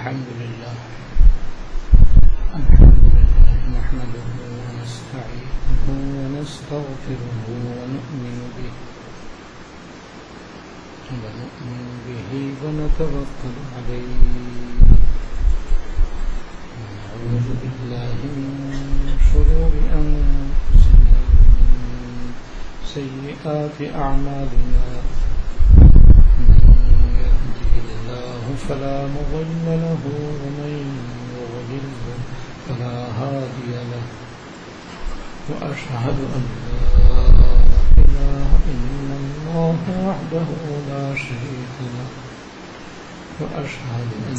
الحمد لله نحمده ونستعينه ونستغفره ونؤمن به ونتوكل عليه ونعوذ بالله من شرور أنفسنا ومن سيئات أعمالنا فلا مضل له ومن يضلل فلا هادي له وأشهد أن لا إله إلا الله وحده لا شريك له وأشهد أن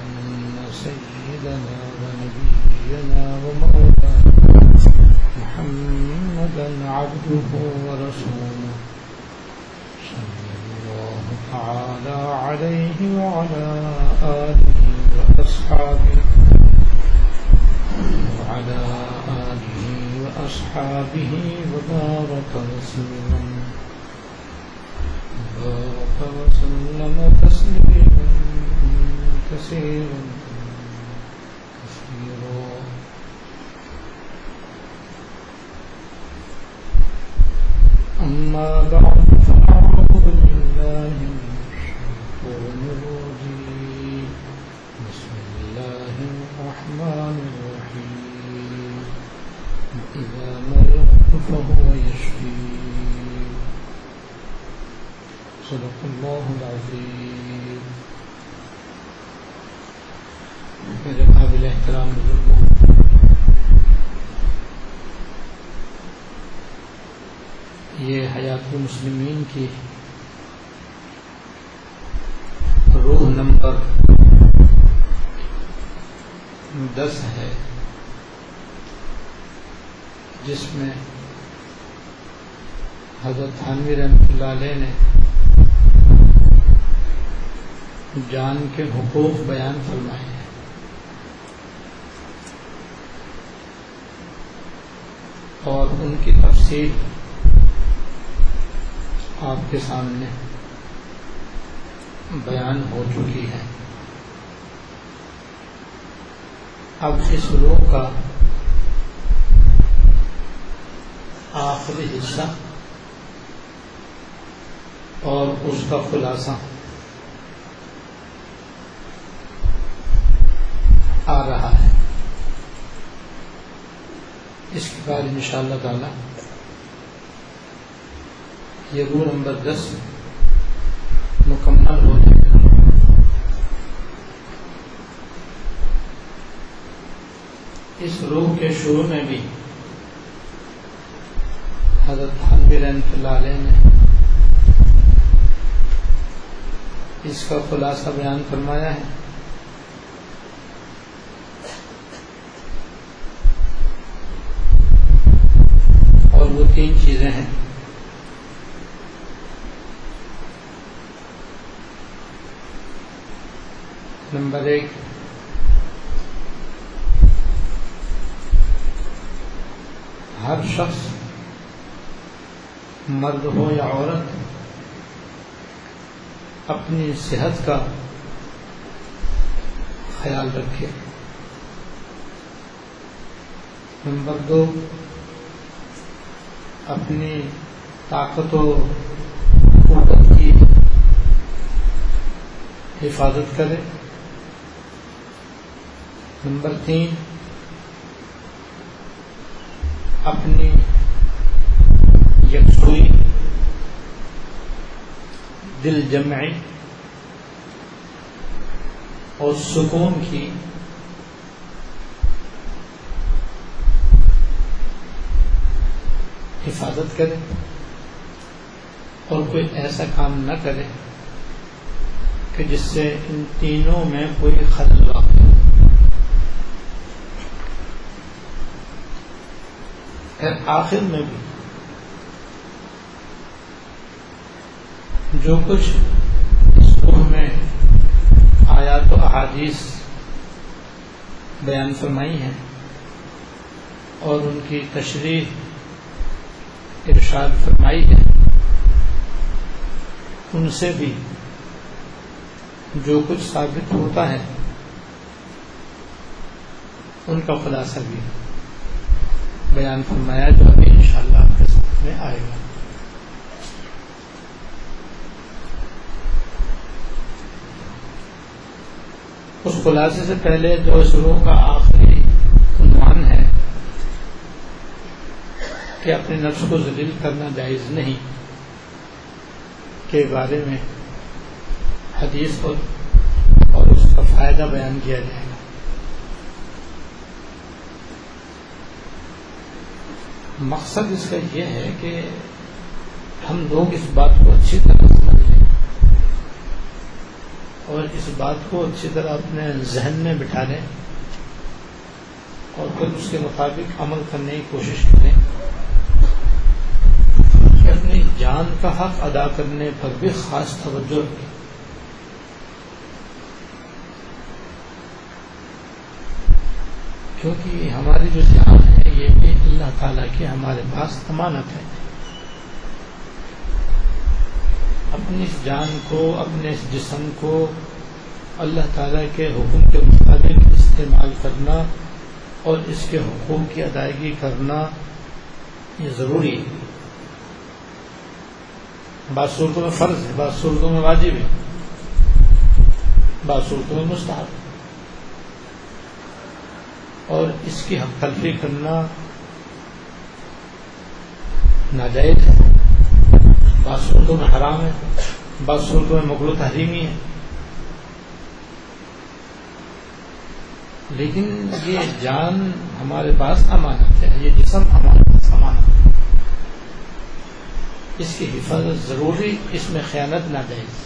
سيدنا ونبينا ومولانا محمدا عبده ورسوله صلى الله تعالى عليه وعلى آله وأصحابه وبارك وسلم تسليما كثيرا أما بعد فأعوذ بالله من الشيطان الرجيم بسم الله الرحمن الرحيم إذا مرضت فهو يشفين صدق الله العظيم. میرے قابل احترام بزرگوں، یہ حیات المسلمین کی روح نمبر 10 ہے، جس میں حضرت تھانوی رحمۃ اللہ علیہ نے جان کے حقوق بیان فرمائے ہیں. اور ان کی تفصیل آپ کے سامنے بیان ہو چکی ہے. اب اس روح کا آخری حصہ اور اس کا خلاصہ آ رہا ہے. اس کے بعد انشاءاللہ تعالی یہ روح نمبر 10 مکمل ہو جائے گا. اس روح کے شروع میں بھی حضرت تھانوی رحمۃ اللہ علیہ نے اس کا خلاصہ بیان فرمایا ہے. اور وہ 3 چیزیں ہیں. نمبر 1، ہر شخص مرد ہو یا عورت اپنی صحت کا خیال رکھے. نمبر 2، اپنی طاقت و قوت کی حفاظت کرے. نمبر 3، اپنی یکسوئی، دل جمعی اور سکون کی حفاظت کرے اور کوئی ایسا کام نہ کرے کہ جس سے ان تینوں میں کوئی خلل ہو. آخر میں بھی جو کچھ اس روح میں آیات و احادیث بیان فرمائی ہیں اور ان کی تشریح ارشاد فرمائی ہے، ان سے بھی جو کچھ ثابت ہوتا ہے ان کا خلاصہ بھی بیان فرمایا جو ابھی انشاءاللہ آپ کے سامنے آئے گا. اس خلاصے سے پہلے جو شروع کا آخری عنوان ہے کہ اپنے نفس کو ذلیل کرنا جائز نہیں کے بارے میں حدیث اور اس کا فائدہ بیان کیا جائے گا. مقصد اس کا یہ ہے کہ ہم لوگ اس بات کو اچھی طرح سمجھ لیں اور اس بات کو اچھی طرح اپنے ذہن میں بٹھا لیں اور پھر اس کے مطابق عمل کرنے کی کوشش کریں کہ اپنی جان کا حق ادا کرنے پر بھی خاص توجہ رکھیں. کیونکہ ہماری جو جان ہے یہ بھی اللہ تعالیٰ کی ہمارے پاس امانت ہے. اپنی اس جان کو اپنے اس جسم کو اللہ تعالیٰ کے حکم کے مطابق استعمال کرنا اور اس کے حقوق کی ادائیگی کرنا یہ ضروری ہے. بعض صورتوں میں فرض ہے، بعض صورتوں میں واجب ہے، بعض صورتوں میں مستحب ہے. اور اس کی حق تلفی کرنا ناجائز ہے، بعض صورتوں میں حرام ہے، بعض صورتوں میں مکروہ تحریمی ہے. لیکن یہ جان ہمارے پاس امانت ہے، یہ جسم امانت ہے، اس کی حفاظت ضروری، اس میں خیانت ناجائز.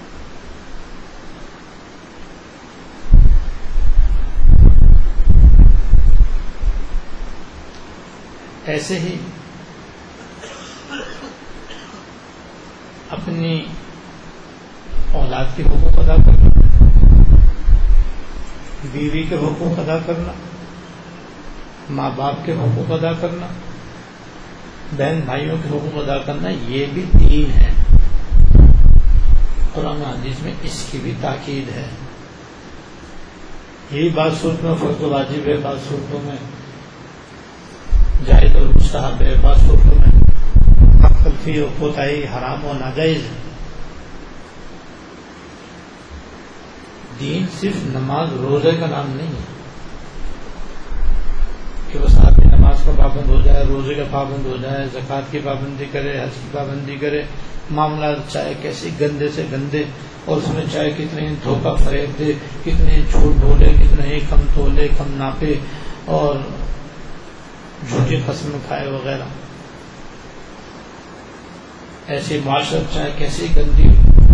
ایسے ہی اپنی اولاد کے حقوق ادا کرنا، بیوی کے حقوق ادا کرنا، ماں باپ کے حقوق ادا کرنا، بہن بھائیوں کے حقوق ادا کرنا، یہ بھی دین ہے. قرآن حدیث میں اس کی بھی تاکید ہے. یہی بعض صورتوں میں فرض و واجب ہے، بعض صورتوں میں جائز اور مستحب ہے، بعض صورتوں میں حق تلفی اور کوتاہی حرام و ناجائز ہے. دین صرف نماز روزے کا نام نہیں ہے کہ بس آدمی نماز کا پابند ہو جائے، روزے کا پابند ہو جائے، زکوٰۃ کی پابندی کرے، حج کی پابندی کرے، معاملات چاہے کیسے گندے سے گندے اور اس میں چاہے کتنے دھوکہ فریب دے، کتنے جھوٹ بولے، کتنے کم تولے، کم ناپے اور جھوٹی قسم کھائے وغیرہ. ایسی معاشرت چاہے کیسی گندی،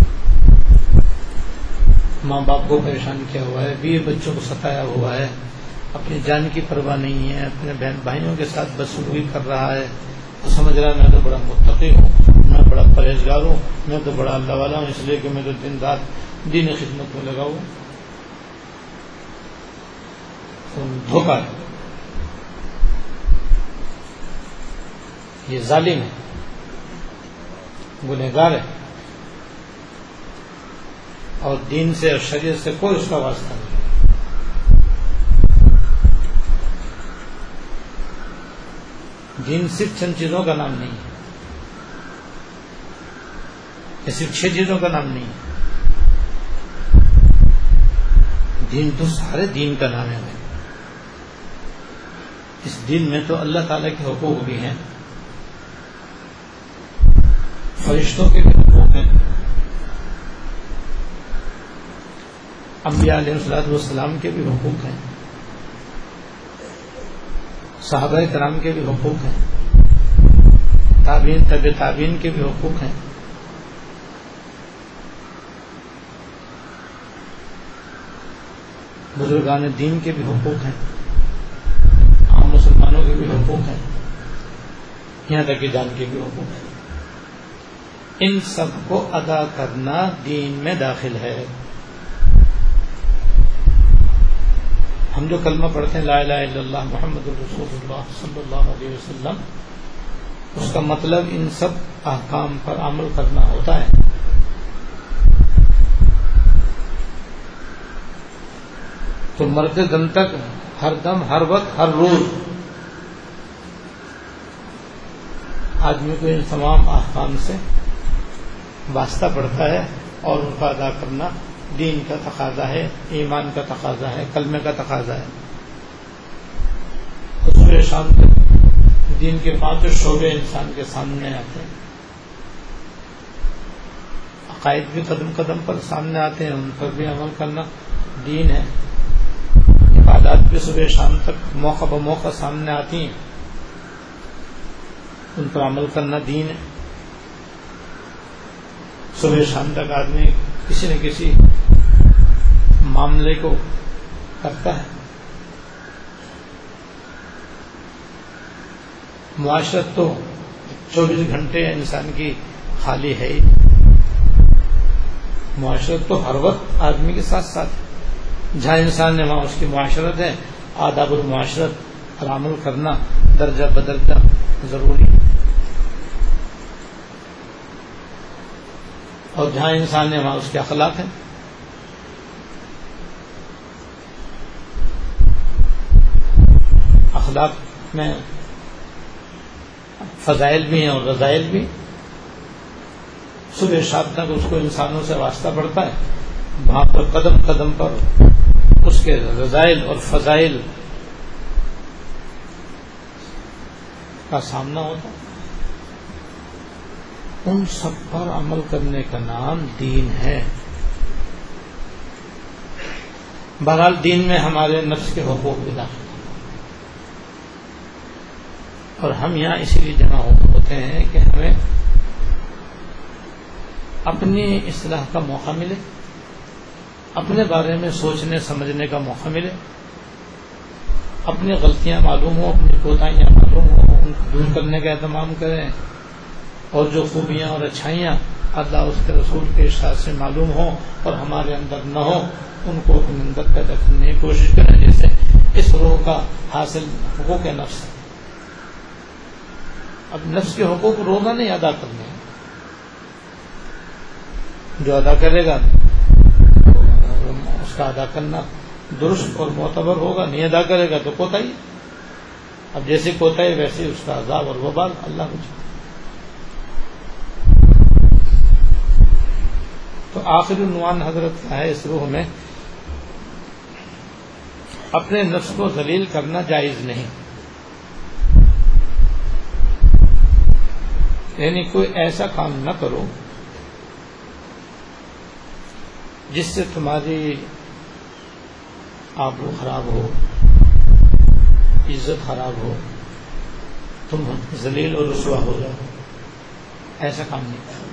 ماں باپ کو پریشان کیا ہوا ہے، بیوی بچوں کو ستایا ہوا ہے، اپنی جان کی پرواہ نہیں ہے، اپنے بہن بھائیوں کے ساتھ بدسلوکی کر رہا ہے، تو سمجھ رہا ہے میں تو بڑا متقی ہوں، میں بڑا پرہیزگار ہوں، میں تو بڑا اللہ والا ہوں، اس لیے کہ میں تو دن رات دین خدمت میں لگا ہوں. دھوکہ ہے، یہ ظالم ہے، گنہگار ہے، اور دین سے اور شریعت سے کوئی اس کا واسطہ نہیں. دین صرف چند چیزوں کا نام نہیں ہے، یہ صرف 6 چیزوں کا نام نہیں ہے. دین تو سارے دین کا نام ہے. اس دین میں تو اللہ تعالیٰ کے حقوق بھی ہیں، فرشتوں کے بھی حقوق ہیں، انبیاء علیہ الصلوۃ والسلام کے بھی حقوق ہیں، صحابہ کرام کے بھی حقوق ہیں، تابعین تبع تابعین کے بھی حقوق ہیں. بزرگان دین کے بھی حقوق ہیں، عام مسلمانوں کے بھی حقوق ہیں، یہاں تک کہ جان کے بھی حقوق ہیں. ان سب کو ادا کرنا دین میں داخل ہے. ہم جو کلمہ پڑھتے ہیں لا الہ الا اللہ محمد رسول اللہ صلی اللہ علیہ وسلم، اس کا مطلب ان سب احکام پر عمل کرنا ہوتا ہے. تو مرد دم تک ہر دم، ہر وقت، ہر روز آدمی کو ان تمام احکام سے واسطہ پڑتا ہے، اور ان کا ادا کرنا دین کا تقاضا ہے، ایمان کا تقاضا ہے، کلمے کا تقاضا ہے۔ صبح شام تک دین کے 5 شعبے انسان کے سامنے آتے ہیں، عقائد بھی قدم قدم پر سامنے آتے ہیں، ان پر بھی عمل کرنا دین ہے، عبادات بھی صبح شام تک موقع بموقع سامنے آتی ہیں، ان پر عمل کرنا دین ہے۔ صبح شام تک آدمی کسی نہ کسی معاملے کو کرتا ہے۔ معاشرت تو 24 گھنٹے انسان کی خالی ہے ہی، معاشرت تو ہر وقت آدمی کے ساتھ ساتھ، جہاں انسان ہے وہاں اس کی معاشرت ہے، آداب المعاشرت پر عمل کرنا درجہ بدرجہ ضروری ہے، اور جہاں انسان ہے وہاں اس کے اخلاق ہیں۔ اخلاق میں فضائل بھی ہیں اور رذائل بھی۔ صبح شام تک اس کو انسانوں سے واسطہ پڑتا ہے، وہاں پر قدم قدم پر اس کے رذائل اور فضائل کا سامنا ہوتا ہے۔ ان سب پر عمل کرنے کا نام دین ہے۔ بہرحال دین میں ہمارے نفس کے حقوق بھی داخل ہیں، اور ہم یہاں اسی لیے جمع ہوتے ہیں کہ ہمیں اپنی اصلاح کا موقع ملے، اپنے بارے میں سوچنے سمجھنے کا موقع ملے، اپنی غلطیاں معلوم ہوں، اپنی کوتاہیاں معلوم ہوں، ان کو دور کرنے کا اہتمام کریں، اور جو خوبیاں اور اچھائیاں اللہ اس کے رسول کے ارشاد سے معلوم ہوں اور ہمارے اندر نہ ہو، ان کو اپنے اندر پیدا کرنے کی کوشش کریں، جیسے اس روح کا حاصل حقوق نفس ہے۔ اب نفس کے حقوق روزہ نہیں ادا کرنے ہیں، جو ادا کرے گا اس کا ادا کرنا درست اور معتبر ہوگا، نہیں ادا کرے گا تو کوتاہی۔ اب جیسے کوتاہی ویسے اس کا عذاب اور وبال، اللہ کو جائے۔ تو آخری عنوان حضرت کا ہے اس روح میں، اپنے نفس کو ذلیل کرنا جائز نہیں، یعنی کوئی ایسا کام نہ کرو جس سے تمہاری آبرو خراب ہو، عزت خراب ہو، تم ذلیل اور رسوا ہو جاؤ، ایسا کام نہیں کرو،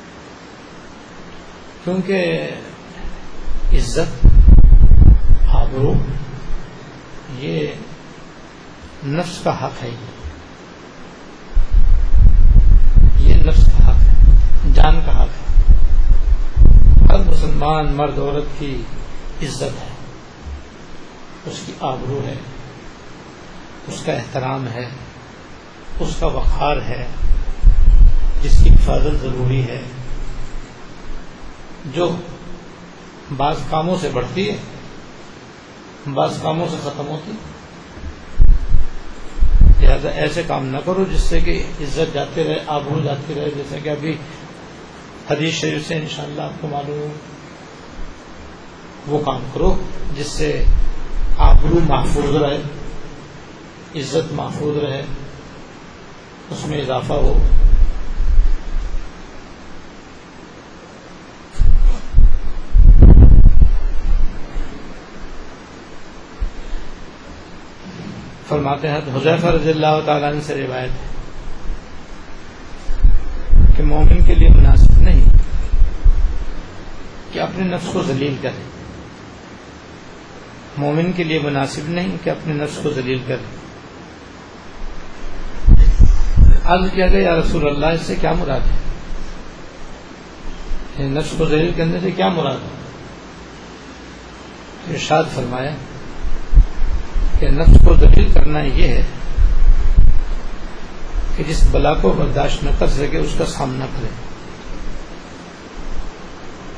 کیونکہ عزت، آبرو یہ نفس کا حق ہے، یہ نفس کا حق ہے، جان کا حق ہے۔ ہر مسلمان مرد عورت کی عزت ہے، اس کی آبرو ہے، اس کا احترام ہے، اس کا وقار ہے، جس کی حفاظت ضروری ہے، جو بعض کاموں سے بڑھتی ہے، بعض کاموں سے ختم ہوتی ہے۔ لہذا ایسے کام نہ کرو جس سے کہ عزت جاتی رہے، آبرو جاتی رہے، جیسے کہ ابھی حدیث شریف سے انشاءاللہ آپ کو معلوم ہو، وہ کام کرو جس سے آبرو محفوظ رہے، عزت محفوظ رہے، اس میں اضافہ ہو۔ فرماتے ہیں حذیفہ رضی اللہ تعالیٰ عنہ سے روایت ہے کہ مومن کے لیے مناسب نہیں کہ اپنے نفس کو ذلیل کرے، مومن کے لیے مناسب نہیں کہ اپنے نفس کو ذلیل کرے۔ عرض کیا گیا یا رسول اللہ، اس سے کیا مراد ہے؟ نفس کو ذلیل کرنے سے کیا مراد ہے؟ ارشاد فرمایا کہ نفس کو ذلیل کرنا یہ ہے کہ جس بلا کو برداشت نہ کر سکے اس کا سامنا کرے،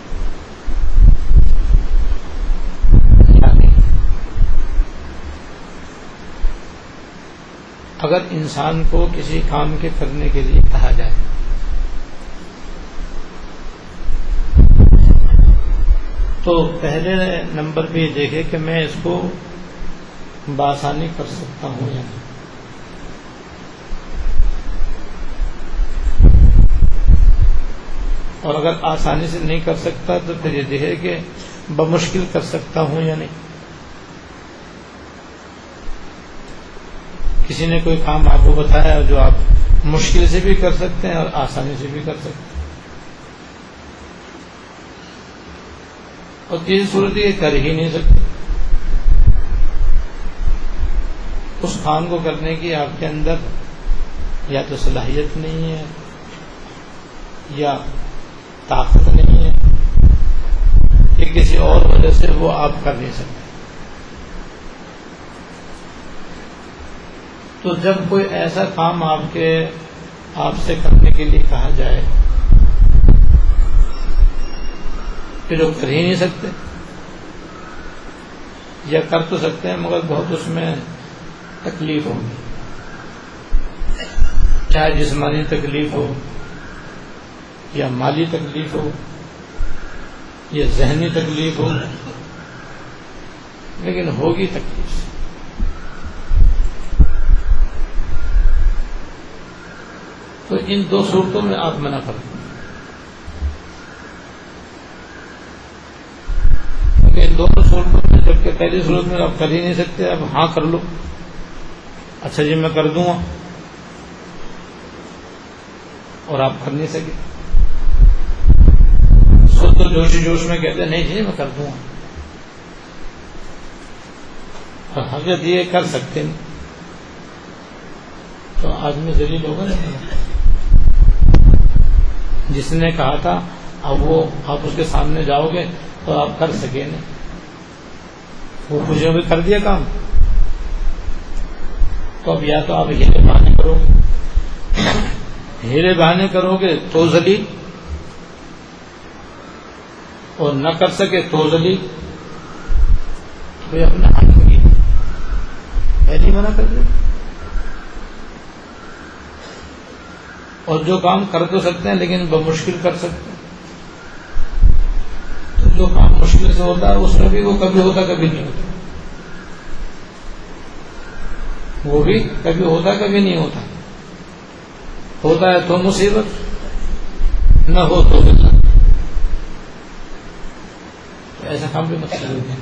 یعنی اگر انسان کو کسی کام کے کرنے کے لیے کہا جائے تو پہلے نمبر پہ یہ دیکھے کہ میں اس کو بآسانی کر سکتا ہوں یا نہیں. اور اگر آسانی سے نہیں کر سکتا تو پھر یہ دیکھے کہ بمشکل کر سکتا ہوں یا نہیں. کسی نے کوئی کام آپ کو بتایا جو آپ مشکل سے بھی کر سکتے ہیں اور آسانی سے بھی کر سکتے ہیں، اور کسی صورت یہ کر ہی نہیں سکتے. اس کام کو کرنے کی آپ کے اندر یا تو صلاحیت نہیں ہے یا طاقت نہیں ہے کہ کسی اور وجہ سے وہ آپ کر نہیں سکتے. تو جب کوئی ایسا کام آپ سے کرنے کے لیے کہا جائے کہ جو کر ہی نہیں سکتے یا کر تو سکتے ہیں مگر بہت اس میں تکلیف ہوگی، چاہے جسمانی تکلیف ہو یا مالی تکلیف ہو یا ذہنی تکلیف ہو، لیکن ہوگی تکلیف. تو ان دو صورتوں میں آپ منع کر دیں. ان دونوں صورتوں میں جبکہ پہلی صورت میں آپ کر ہی نہیں سکتے، اب ہاں کر لو، اچھا جی میں کر دوں گا، اور آپ کر نہیں سکے. سب تو جوش میں کہتے ہیں نہیں جی میں کر دوں گا، اور حقیقت یہ کر سکتے نہیں، تو آدمی ذلیل ہوگا نہیں. جس نے کہا تھا اب وہ آپ اس کے سامنے جاؤ گے تو آپ کر سکے نہیں، وہ خوشیوں بھی کر دیا کام. تو اب یا تو آپ ہیلے بہانے کرو گے، ہیلے بہانے کرو گے تو ذلیل، اور نہ کر سکے تو ذلیل. کوئی اپنا حق نہیں پہلے منع کر دے. اور جو کام کر تو سکتے ہیں لیکن بمشکل کر سکتے ہیں، تو جو کام مشکل سے ہوتا ہے اس میں بھی وہ کبھی ہوتا کبھی نہیں ہوتا، وہ بھی کبھی ہوتا کبھی نہیں ہوتا. ہوتا ہے تو مصیبت، نہ ہو تو بلّہ. تو ایسا کام بھی مطلب نہیں.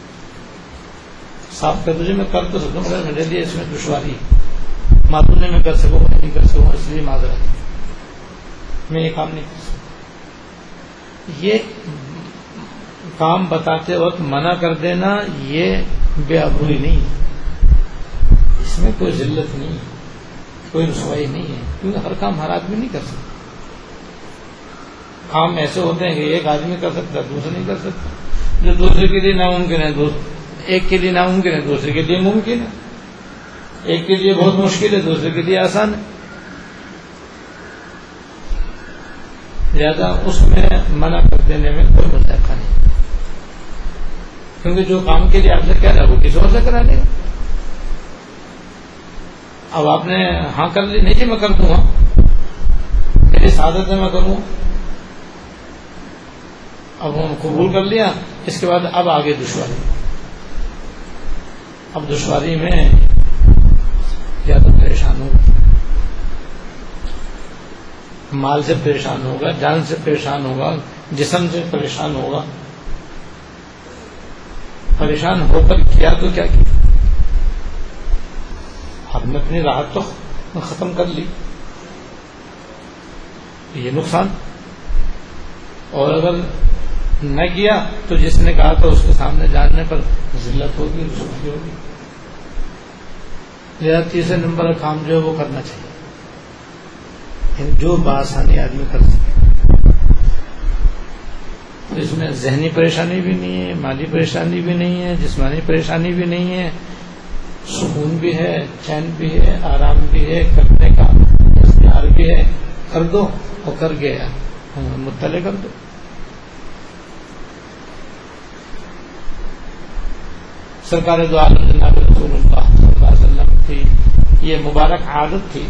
صاف کر تجھے میں کر تو سکتا ہوں مگر میرے لیے اس میں دشواری ہے، معلوم نہیں میں کر سکوں گا نہیں کر سکوں گا، اس لیے معذرت میں یہ کام نہیں کر سکتا. یہ کام بتاتے وقت منع کر دینا یہ بے عبوری نہیں ہے، اس میں کوئی ذلت نہیں ہے، کوئی رسوائی نہیں ہے، کیونکہ ہر کام ہر آدمی نہیں کر سکتا. کام ایسے ہوتے ہیں کہ ایک آدمی کر سکتا ہے دوسرا نہیں کر سکتا، جو دوسرے کے لیے ناممکن ہے ایک کے لیے ناممکن ہے دوسرے کے لیے ممکن ہے، ایک کے لیے بہت مشکل ہے دوسرے کے لیے آسان ہے. لہذا اس میں منع کر دینے میں کوئی مذاق نہیں، کیونکہ جو کام کے لیے آپ سے کہہ رہا ہے وہ کسی اور سے کرا لے گا. اب آپ نے ہاں کر لی، نہیں جی میں کر دوں گا، میری سعادت ہے میں کروں. اب ہم قبول کر لیا، اس کے بعد اب آگے دشواری. اب دشواری میں یا تو پریشان ہوگا، مال سے پریشان ہوگا، جان سے پریشان ہوگا، جسم سے پریشان ہوگا. پریشان ہو کر کیا تو کیا کیا، آپ نے اپنی راحت تو ختم کر لی، یہ نقصان. اور اگر نہ کیا تو جس نے کہا تھا اس کے سامنے جاننے پر ذلت ہوگی، رسوائی ہوگی. لہٰذا تیسرے نمبر کا کام جو ہے وہ کرنا چاہیے، جو بآسانی آدمی کر سکے. اس میں ذہنی پریشانی بھی نہیں ہے، مالی پریشانی بھی نہیں ہے، جسمانی پریشانی بھی نہیں ہے، سکون بھی ہے، چین بھی ہے، آرام بھی ہے، کرنے کا اختیار بھی ہے. کر دو اور کر گیا مطلع کر دو. سرکار دو عالم جناب رسول اللہ صلی اللہ علیہ وسلم کی یہ مبارک عادت تھی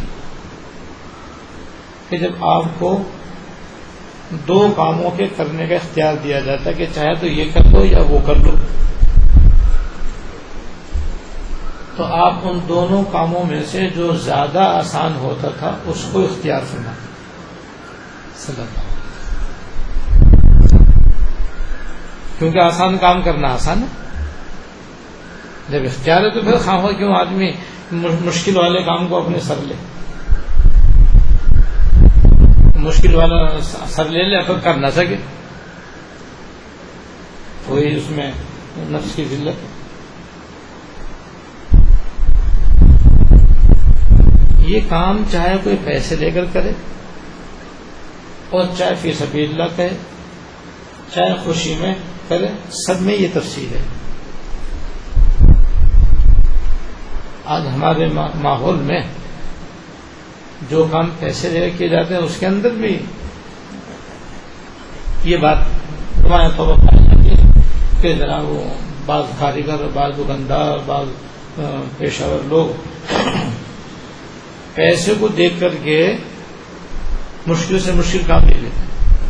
کہ جب آپ کو دو کاموں کے کرنے کا اختیار دیا جاتا کہ چاہے تو یہ کر لو یا وہ کر لو، تو آپ ان دونوں کاموں میں سے جو زیادہ آسان ہوتا تھا اس کو اختیار فرماتے صلی اللہ علیہ وسلم، کیونکہ آسان کام کرنا آسان ہے، جب اختیار ہے تو پھر خواہ کیوں آدمی مشکل والے کام کو اپنے سر لے، مشکل والا سر لے لے پھر کر نہ سکے، وہی اس میں نفس کی ذلت ہے۔ یہ کام چاہے کوئی پیسے لے کر کرے اور چاہے فی سبیل اللہ کرے، چاہے خوشی میں کرے، سب میں یہ تفصیل ہے۔ آج ہمارے ماحول میں جو کام پیسے لے کیے جاتے ہیں اس کے اندر بھی یہ بات نمایاں طور پر پائی جاتی ہے کہ جناب وہ بعض کاریگر، بعض دکاندار، بعض پیشہ ور لوگ پیسے کو دیکھ کر کے مشکل سے مشکل کام لے لیتے ہیں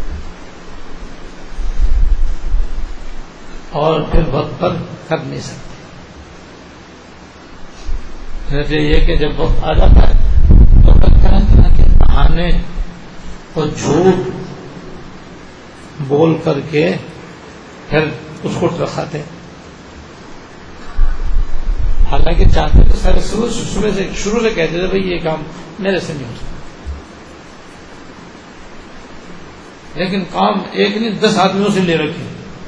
اور پھر وقت پر کر نہیں سکتے۔ یہ کہ جب وقت آ جاتا ہے تو طرح طرح کے بہانے اور جھوٹ بول کر کے پھر اس کو ٹرکاتے ہیں، حالانکہ چاہتے تو سارے شروع سے کہتے تھے بھائی یہ کام میرے سے نہیں ہو سکتا، لیکن کام ایک نہیں 10 آدمیوں سے لے رکھے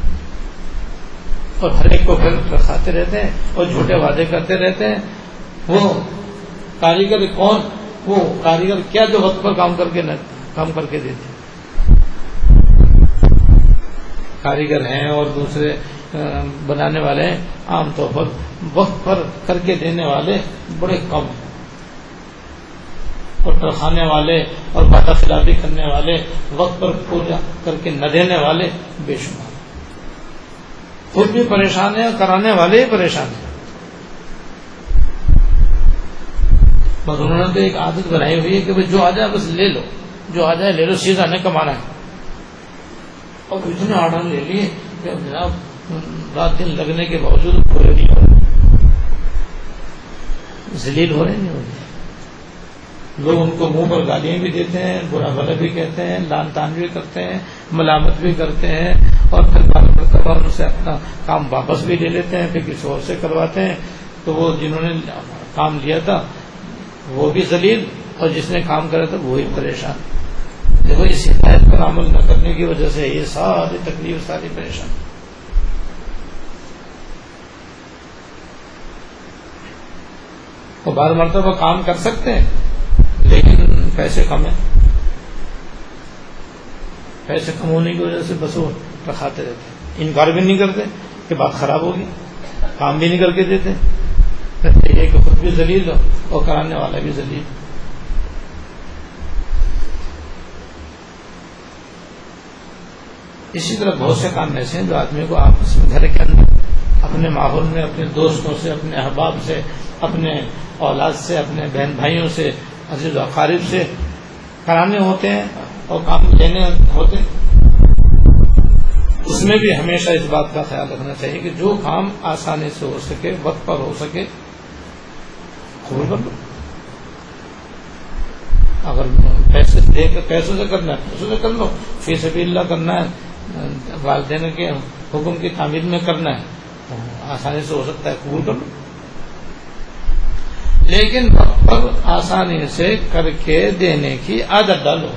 اور ہر ایک کو پھر ٹرکاتے رہتے ہیں اور جھوٹے وعدے کرتے رہتے ہیں۔ وہ کاریگر کون؟ وہ کاریگر کیا جو وقت پر کام کر کے دیتے کاریگر ہیں اور دوسرے بنانے والے ہیں، عام طور پر وقت پر کر کے دینے والے بڑے کم ہیں، اور ٹرکانے والے اور وعدہ خلافی کرنے والے، وقت پر پورا کر کے نہ دینے والے بے شمار، خود بھی پریشان ہیں اور کرانے والے ہی پریشان ہیں۔ بس انہوں نے تو ایک عادت بنائی ہوئی ہے کہ جو آ جائے بس لے لو، جو آ جائے لے لو، سیدھا نہیں کمانا ہے، اور اتنے آرڈر لے لیے کہ جناب رات دن لگنے کے باوجود پورے نہیں ہو رہے، ذلیل ہو رہے نہیں ہو رہے۔ لوگ ان کو منہ پر گالیاں بھی دیتے ہیں، برا بھلا بھی کہتے ہیں، لان تان بھی کرتے ہیں، ملامت بھی کرتے ہیں، اور پھر بار مرتبہ ان سے اپنا کام واپس بھی لے لیتے ہیں، پھر کسی اور سے کرواتے ہیں، تو وہ جنہوں نے کام لیا تھا وہ بھی ذلیل اور جس نے کام کرا تھا وہی پریشان۔ دیکھو اس ہدایت پر عمل نہ کرنے کی وجہ سے یہ ساری تکلیف، ساری پریشان۔ وہ بار مرتبہ کام کر سکتے ہیں لیکن پیسے کم ہیں، پیسے کم ہونے کی وجہ سے بس وہ رکھاتے رہتے ہیں، انکار بھی نہیں کرتے کہ بات خراب ہوگی، کام بھی نہیں کر کے دیتے، یہ کہ خود بھی ذلیل ہو اور کرانے والا بھی ذلیل۔ اسی طرح بہت سے کام ایسے ہیں جو آدمی کو آپس میں گھر کے اندر، اپنے ماحول میں، اپنے دوستوں سے، اپنے احباب سے، اپنے اولاد سے، اپنے بہن بھائیوں سے، عزیز و اقارب سے کرانے ہوتے ہیں اور کام لینے ہوتے ہیں۔ اس میں بھی ہمیشہ اس بات کا خیال رکھنا چاہیے کہ جو کام آسانی سے ہو سکے، وقت پر ہو سکے، قبول کر لو۔ اگر پیسوں سے کرنا ہے پیسوں سے کر لو، فی سبیل اللہ کرنا ہے، والدین کے حکم کی تعمیل میں کرنا ہے، تو آسانی سے ہو سکتا ہے، قبول کر لو، لیکن وقت پر آسانی سے کر کے دینے کی عادت ڈالو۔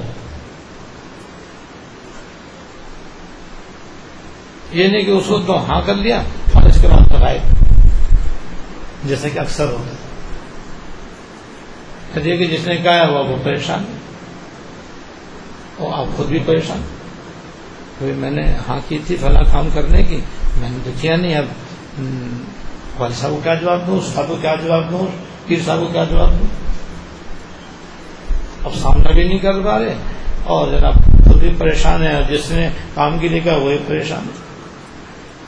یہ نہیں کہ اس وقت تو ہاں کر لیا اور اس کے بعد لگائے، جیسے کہ اکثر ہوتا ہے۔ کہ جس نے کہا ہے وہ پریشان ہے اور آپ خود بھی پریشان، میں نے ہاں کی تھی فلاں کام کرنے کی، میں نے تو کیا نہیں، اب والد صاحب کو کیا جواب دوں، استاد کو کیا جواب دوں، پیر صاحب کو کیا جواب دوں، اب سامنا بھی نہیں کر پا رہے اور جناب خود بھی پریشان ہے، اور جس نے کام کے لیے کہا وہی پریشان ہے۔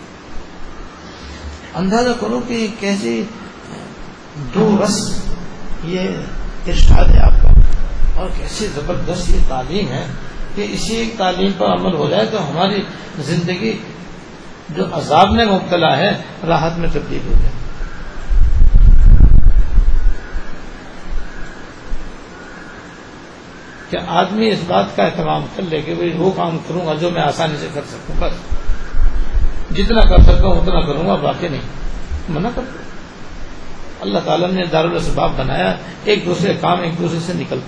اندازہ کرو کہ کیسی دو رس یہ ارشاد ہے آپ کا، اور کیسی زبردست یہ تعلیم ہے کہ اسی ایک تعلیم پر عمل ہو جائے تو ہماری زندگی جو عذاب میں مبتلا ہے راحت میں تبدیل ہو جائے. کہ آدمی اس بات کا اہتمام کر لے کہ وہ کام کروں گا جو میں آسانی سے کر سکوں، بس جتنا کر سکتا ہوں اتنا کروں گا، باقی نہیں. منع کر دو. اللہ تعالیٰ نے دارالاسباب بنایا، ایک دوسرے کام ایک دوسرے سے نکل،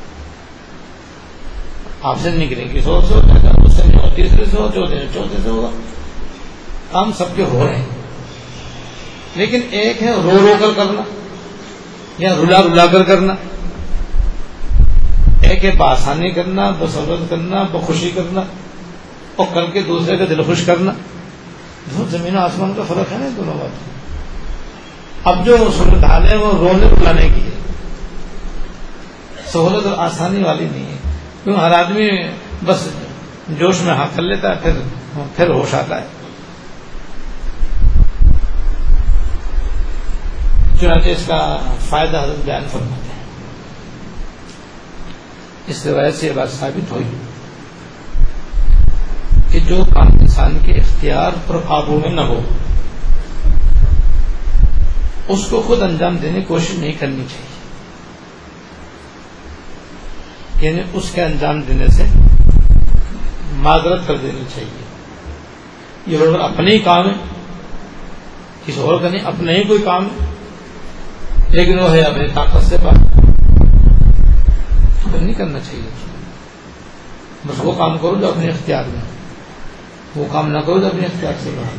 آپ سے نکلیں گے سو سے ہو جائے گا، اس سے نہیں ہو، تیسرے سے ہو، چوتھے سے ہوگا. کام سب کے ہو رہے ہیں، لیکن ایک ہے رو رو کر کرنا یا رلا رلا کر کرنا، ایک ہے بآسانی کرنا، بسہولت کرنا، بخوشی کرنا، اور کر کے دوسرے کا دل خوش کرنا. زمین و آسمان کا فرق ہے نا دونوں باتوں. اب جو صورتحال ہے وہ رونے رلانے کی ہے، سہولت اور آسانی والی نہیں ہے. کیوں ہر آدمی بس جوش میں ہاں کر لیتا ہے، پھر ہوش آتا ہے. چنانچہ اس کا فائدہ حضرت بیان فرماتے ہیں. اس روایت سے یہ بات ثابت ہوئی کہ جو کام انسان کے اختیار اور قابو میں نہ ہو اس کو خود انجام دینے کی کوشش نہیں کرنی چاہیے. یعنی اس کے انجام دینے سے معذرت کر دینی چاہیے. یہ اگر اپنے ہی کام ہے، کسی اور کا نہیں، اپنے ہی کوئی کام ہے، لیکن وہ ہے اپنی طاقت سے بات، تو نہیں کرنا چاہیے. بس وہ کام کرو جو اپنے اختیار میں، وہ کام نہ کرو جو اپنے اختیار سے باہر.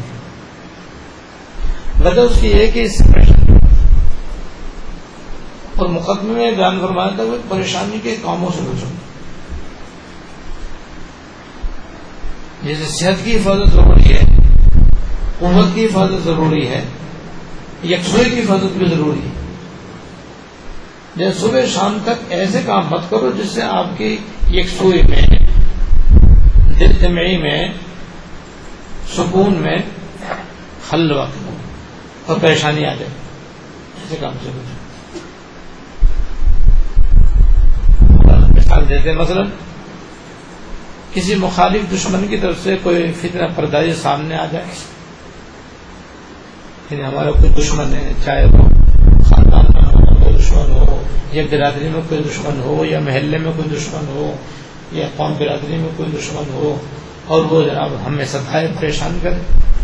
وجہ اس کی ہے کہ اس سے پریشانی، اور مقدمے میں بیان فرمایا تھا کہ پریشانی کے کاموں سے بچو. جیسے صحت کی حفاظت ضروری ہے، قوت کی حفاظت ضروری ہے، یکسوئی کی حفاظت بھی ضروری ہے. جیسے صبح شام تک ایسے کام مت کرو جس سے آپ کی یکسوئی میں، دل جمعی میں، سکون میں خلل واقع ہو اور پریشانی آ جائے. ایسے کام سے بچو. مثال دیتے ہیں، مثلا کسی مخالف دشمن کی طرف سے کوئی فتنہ پردازی سامنے آ جائے، یعنی ہمارا کوئی دشمن ہے، چاہے وہ خاندان میں کوئی دشمن ہو، یا برادری میں کوئی دشمن ہو، یا محلے میں کوئی دشمن ہو، یا قوم برادری میں کوئی دشمن ہو، اور وہ جناب ہمیں ستائے، پریشان کرے.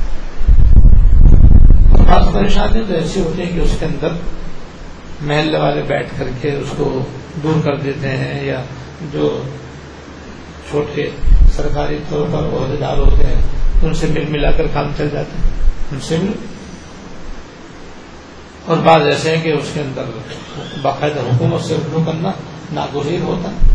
بعض پریشانیاں تو ایسی ہوتی ہیں کہ اس کے اندر محلے والے بیٹھ کر کے اس کو دور کر دیتے ہیں، یا جو چھوٹے سرکاری طور پر عہدیدار ہوتے ہیں ان سے مل ملا کر کام چل جاتے ہیں، ان سے مل. اور بعض ایسے ہیں کہ اس کے اندر باقاعدہ حکومت سے رجوع کرنا ناگزیر ہوتا ہے.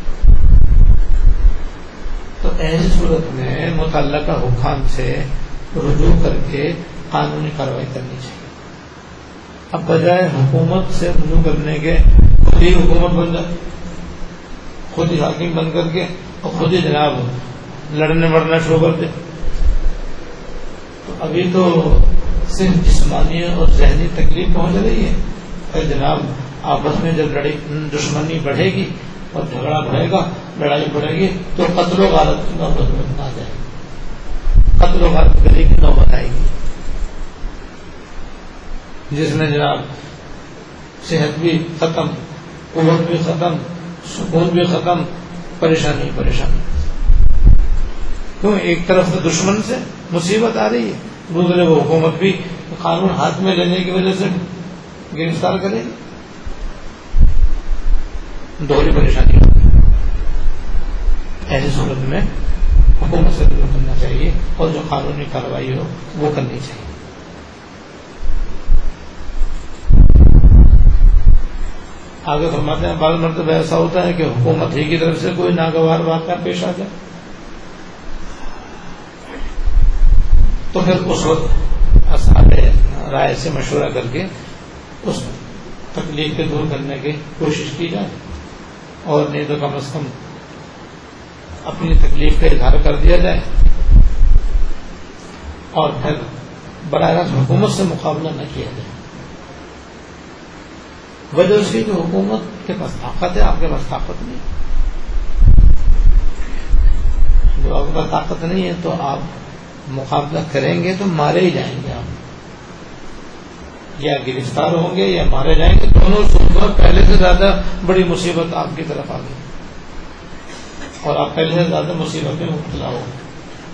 تو ایسی صورت میں متعلقہ حکام سے رجوع کر کے قانونی کارروائی کرنی چاہیے. اب بجائے حکومت سے رجوع کرنے کے خود ہی حکومت بن جائے، خود ہی حاکم بن کر کے اور خود ہی جناب لڑنے مرنا شروع کر دے. تو ابھی تو صرف جسمانی اور ذہنی تکلیف پہنچ رہی ہے، اور جناب آپس میں جب دشمنی بڑھے گی اور جھگڑا بڑھے گا، لڑائی بڑھے گی، تو قتل و غارت کی نوبت آ جائے گی، قتل و غارت کرنے کی نوبت آئے گی، جس میں جناب صحت بھی ختم، قوت بھی ختم، سکون بھی ختم، پریشانی پریشانی. کیوں ایک طرف تو دشمن سے مصیبت آ رہی ہے، دوسرے وہ حکومت بھی قانون ہاتھ میں لینے کی وجہ سے گرفتار کرے گی، دوہری پریشانی ہوگی. ایسی صورت میں حکومت سے رجوع کرنا چاہیے اور جو قانونی کارروائی ہو وہ کرنی چاہیے. آگے فرماتے ہیں بعض مرتبہ ایسا ہوتا ہے کہ حکومت ہی کی طرف سے کوئی ناگوار واقعہ پیش آ جائے، تو پھر اس وقت اصحاب رائے سے مشورہ کر کے اس تکلیف کو دور کرنے کی کوشش کی جائے، اور نہیں تو کم از کم اپنی تکلیف کا اظہار کر دیا جائے، اور پھر براہ راست حکومت سے مقابلہ نہ کیا جائے. وجہ اس کی کہ حکومت کے پاس طاقت ہے، آپ کے پاس طاقت نہیں. جب آپ کے پاس طاقت نہیں ہے تو آپ مقابلہ کریں گے تو مارے ہی جائیں گے. آپ یا گرفتار ہوں گے یا مارے جائیں گے. دونوں صورتوں پہلے سے زیادہ بڑی مصیبت آپ کی طرف آ گئی اور آپ پہلے سے زیادہ مصیبت میں مبتلا ہو گئے.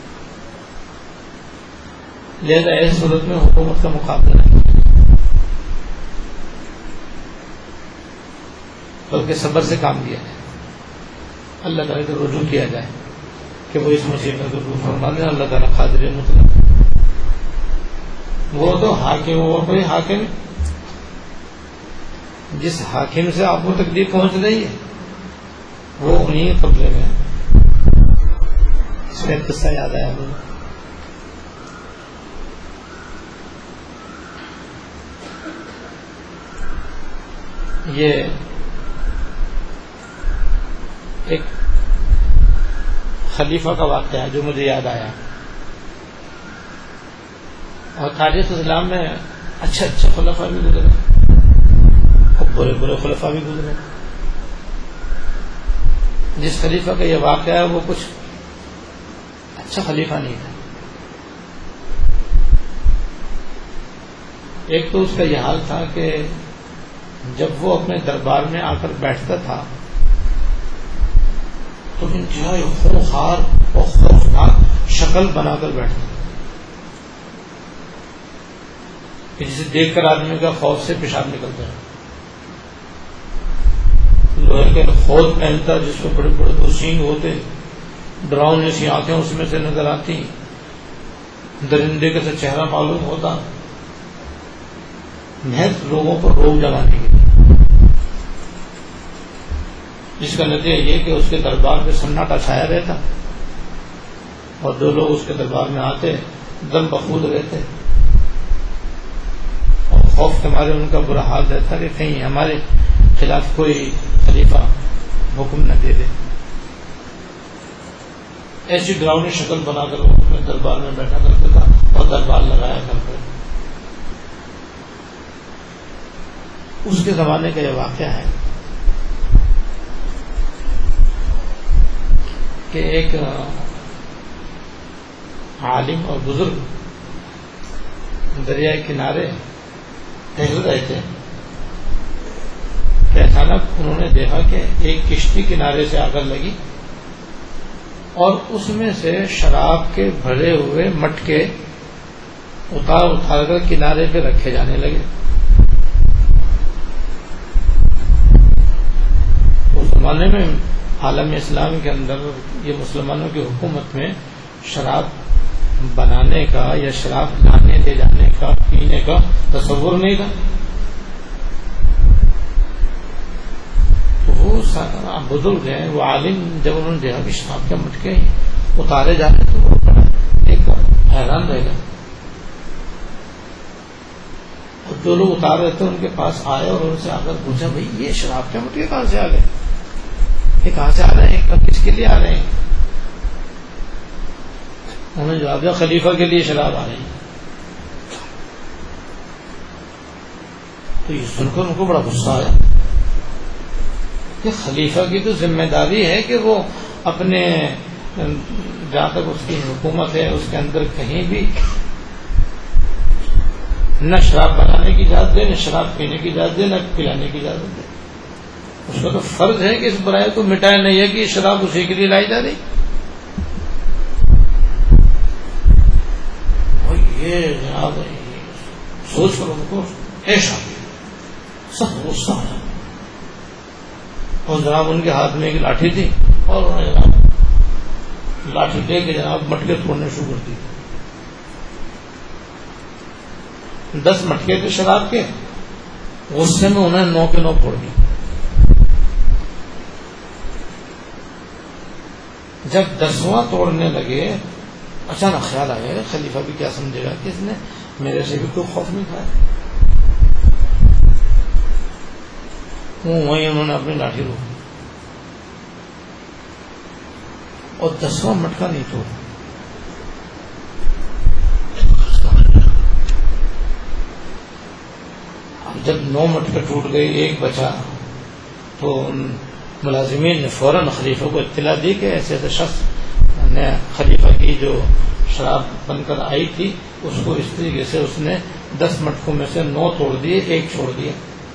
لہذا ایسی صورت میں حکومت کا مقابلہ نہیں، بلکہ صبر سے کام لیا جائے، اللہ تعالیٰ کو رجوع کیا جائے کہ وہ اس مصیبت کو دور فرما دیں. اللہ تعالیٰ قادر مطلق. وہ تو حاکم، وہ کوئی حاکم جس حاکم سے آپ کو تکلیف پہنچ رہی ہے وہ انہیں قبضے میں. اس میں قصہ یاد آیا مجھے. یہ ایک خلیفہ کا واقعہ ہے جو مجھے یاد آیا. اور تاریخ اسلام میں اچھے اچھے خلفاء بھی گزرے اور برے برے خلفاء بھی گزرے. جس خلیفہ کا یہ واقعہ ہے وہ کچھ اچھا خلیفہ نہیں تھا. ایک تو اس کا یہ حال تھا کہ جب وہ اپنے دربار میں آ کر بیٹھتا تھا تو انتہائی خونخوار اور خوفناک شکل بنا کر بیٹھتا تھا کہ جسے دیکھ کر آدمی کا خوف سے پیشاب نکلتا ہے. لوہے کے خود پہنتا جس کو بڑے بڑے دو سینگ ہوتے، ڈراؤنی سی آنکھیں اس میں سے نظر آتی، درندے کا چہرہ معلوم ہوتا، محض لوگوں پر روک جمانے کے، جس کا نتیجہ یہ کہ اس کے دربار میں سناٹا چھایا رہتا اور جو لوگ اس کے دربار میں آتے دم بخود رہتے اور خوف کے مارے ان کا برا حال رہتا کہ کہیں ہمارے خلاف کوئی خلیفہ حکم نہ دے دے. ایسی ڈراؤنی شکل بنا کر وہ اپنے دربار میں بیٹھا کرتا تھا اور دربار لگایا کرتا تھا. اس کے زمانے کا یہ واقعہ ہے کہ ایک عالم اور بزرگ دریائے کنارے ٹہل رہے تھے کہ اچانک انہوں نے دیکھا کہ ایک کشتی کنارے سے آ کر لگی اور اس میں سے شراب کے بھرے ہوئے مٹکے اتار اتار کر کنارے پہ رکھے جانے لگے. اس زمانے میں عالم اسلام کے اندر یہ مسلمانوں کی حکومت میں شراب بنانے کا یا شراب لانے لے جانے کا پینے کا تصور نہیں تھا. تو وہ بزرگ ہیں، وہ عالم، جب انہوں نے دیکھا کہ شراب کے مٹکے اتارے جا رہے تو وہ بڑا ایک حیران رہ گئے. اور جو لوگ اتار رہے تھے ان کے پاس آئے اور ان سے آ کر پوچھا بھائی یہ شراب کے مٹکے کہاں سے آ گئے، یہ کہاں سے آ رہے ہیں، کس کے لیے آ رہے ہیں؟ انہوں نے جواب دیا خلیفہ کے لیے شراب آ رہی ہے. تو یہ سن کر ان کو بڑا غصہ آیا کہ خلیفہ کی تو ذمہ داری ہے کہ وہ اپنے جہاں تک اس کی حکومت ہے اس کے اندر کہیں بھی نہ شراب بنانے کی اجازت دے، نہ شراب پینے کی اجازت دے، نہ پلانے کی اجازت دے. اس کا تو فرض ہے کہ اس برائی کو مٹائے، نہیں ہے کہ یہ شراب اسی کے لیے لائی جا رہی. اور یہ جناب سوچ کر ان کو ایسا سخت غصہ آیا اور جناب ان کے ہاتھ میں ایک لاٹھی تھی اور انہوں نے جناب لاٹھی دے کے جناب مٹکے توڑنے شروع کر دی. 10 مٹکے تھے شراب کے، غصے میں انہوں نے 9 کے 9 پھوڑ دی. جب 10واں توڑنے لگے اچانک خیال آیا خلیفہ بھی کیا سمجھے گا کہ اس نے میرے سے بھی کوئی خوف نہیں کھایا. وہیں انہوں نے اپنی لاٹھی روکی اور 10واں مٹکا نہیں توڑا. جب 9 مٹکے ٹوٹ گئی، ایک بچا، تو ان ملازمین نے فوراً خلیفہ کو اطلاع دی کہ ایسے ایسے شخص نے خلیفہ کی جو شراب بن کر آئی تھی اس کو اس طریقے سے اس نے 10 مٹکوں میں سے 9 توڑ دیے، ایک چھوڑ دیا۔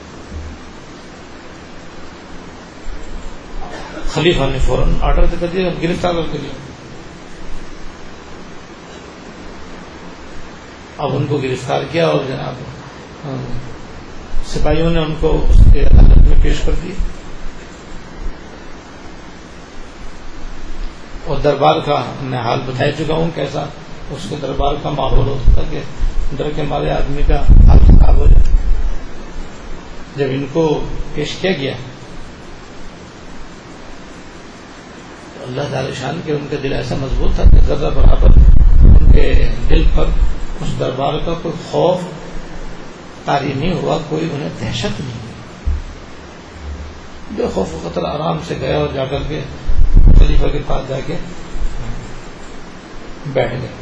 خلیفہ نے فوراً آرڈر کر دیا، گرفتار کر دیا۔ اب ان کو گرفتار کیا اور جناب سپاہیوں نے ان کو اس کے عدالت میں پیش کر دیا، اور دربار کا میں حال بتا چکا ہوں کیسا اس کے دربار کا ماحول ہوتا تھا کہ ڈر کے مارے آدمی کا حال خراب ہو جائے۔ جب ان کو پیش کیا گیا تو اللہ تعالی شان کے ان کا دل ایسا مضبوط تھا کہ ذرہ برابر ان کے دل پر اس دربار کا کوئی خوف طاری نہیں ہوا، کوئی انہیں دہشت نہیں ہوئی۔ بے خوف و خطر آرام سے گئے اور جا کر کے خلیفہ کے پاس جا کے بیٹھ گئے۔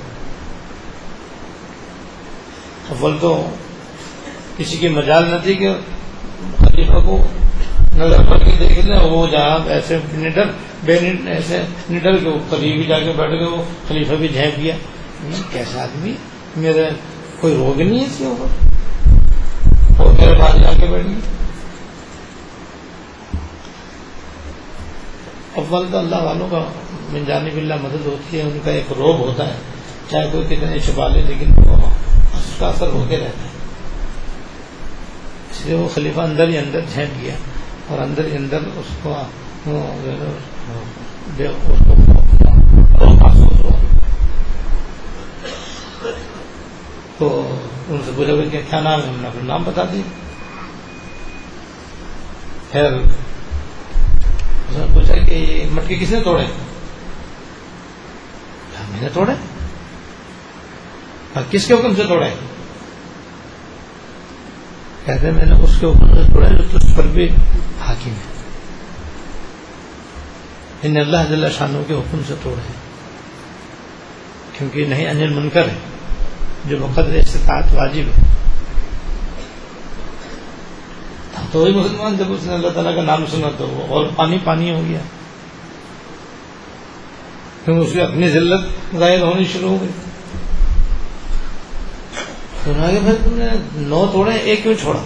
اول تو کسی کی مجال نہ تھی کہ خلیفہ کو نظر کر کے دیکھ لیں، وہ جہاں ایسے ایسے نڈر کے قریب جا کے بیٹھ گئے، وہ خلیفہ بھی جھینک گیا، کیسا آدمی، میرے کوئی روگ نہیں ہے اس کے اوپر، اور میرے پاس جا کے بیٹھ گئی۔ اول تو اللہ والوں کا من جانب اللہ مدد ہوتی ہے، ان کا ایک روب ہوتا ہے، چاہے کوئی کتنے چھپا لے لیکن اس کا اثر ہوتے رہتا ہے۔ اس لیے وہ خلیفہ اندر ہی اندر جھینک گیا اور اندر ہی اندر اس کو تو ان سے پوچھا کہ کیا نام ہے، انہوں نے اپنا نام بتا دیا۔ پھر اس نے پوچھا کہ یہ مٹکے کس نے توڑے؟ میں نے توڑے۔ کس کے حکم سے توڑے؟ کہتے میں نے اس کے حکم سے توڑے جو تجھ پر بھی حاکم ہے، ان اللہ جل شانہ کے حکم سے توڑے، کیونکہ نہیں عن المنکر ہے جو بقدر استطاعت واجب ہے۔ تو وہی مسلمان جب اس نے اللہ تعالیٰ کا نام سنا تو وہ اور پانی پانی ہو گیا، کیونکہ اس کی اپنی ذلت ظاہر ہونی شروع ہو گئی۔ تو انہوں نے کہا تم نے 9 توڑے، ایک کیوں چھوڑا؟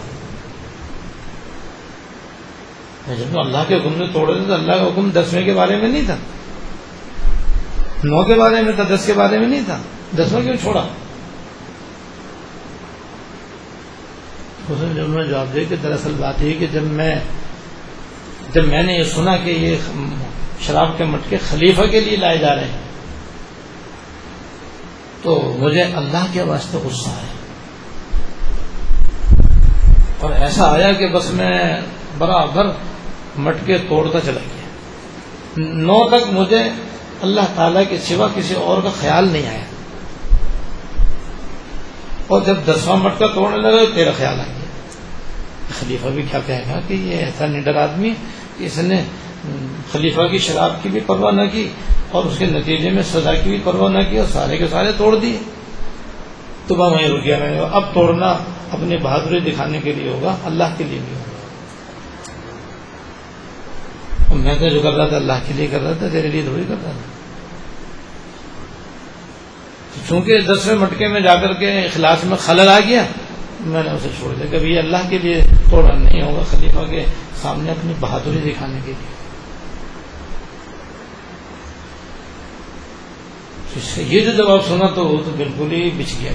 جب تو اللہ کے حکم سے توڑے تھے تو اللہ کا حکم 10ویں کے بارے میں نہیں تھا، 9 کے بارے میں تھا، 10 کے بارے میں نہیں تھا، 10واں کیوں چھوڑا؟ اس نے جب میں جواب دیا کہ دراصل بات یہ کہ جب میں نے یہ سنا کہ یہ شراب کے مٹکے خلیفہ کے لیے لائے جا رہے ہیں تو مجھے اللہ کے واسطے غصہ آیا، اور ایسا آیا کہ بس میں برابر مٹکے توڑتا چلا گیا۔ 9 تک مجھے اللہ تعالیٰ کے سوا کسی اور کا خیال نہیں آیا، اور جب 10واں مٹکا توڑنے لگا تو تیرا خیال آ گیا۔ خلیفہ بھی کیا کہے گا کہ یہ ایسا نڈر آدمی کہ اس نے خلیفہ کی شراب کی بھی پرواہ نہ کی اور اس کے نتیجے میں سزا کی بھی پرواہ نہ کی اور سارے کے سارے توڑ دیے۔ تو میں وہیں رک گیا، میں نے اب توڑنا اپنی بہادری دکھانے کے لیے ہوگا، اللہ کے لیے بھی ہوگا۔ اور میں تو جو کر رہا تھا اللہ کے لیے کر رہا تھا، تیرے لیے تھوڑی کر رہا تھا۔ چونکہ 10ویں مٹکے میں جا کر کے اخلاص میں خلل آ گیا، میں نے اسے چھوڑ دیا۔ کبھی اللہ کے لیے توڑا نہیں ہوگا، خلیفہ کے سامنے اپنی بہادری دکھانے کے لیے۔ یہ جو جواب سنا تو وہ تو بالکل ہی بچ گیا،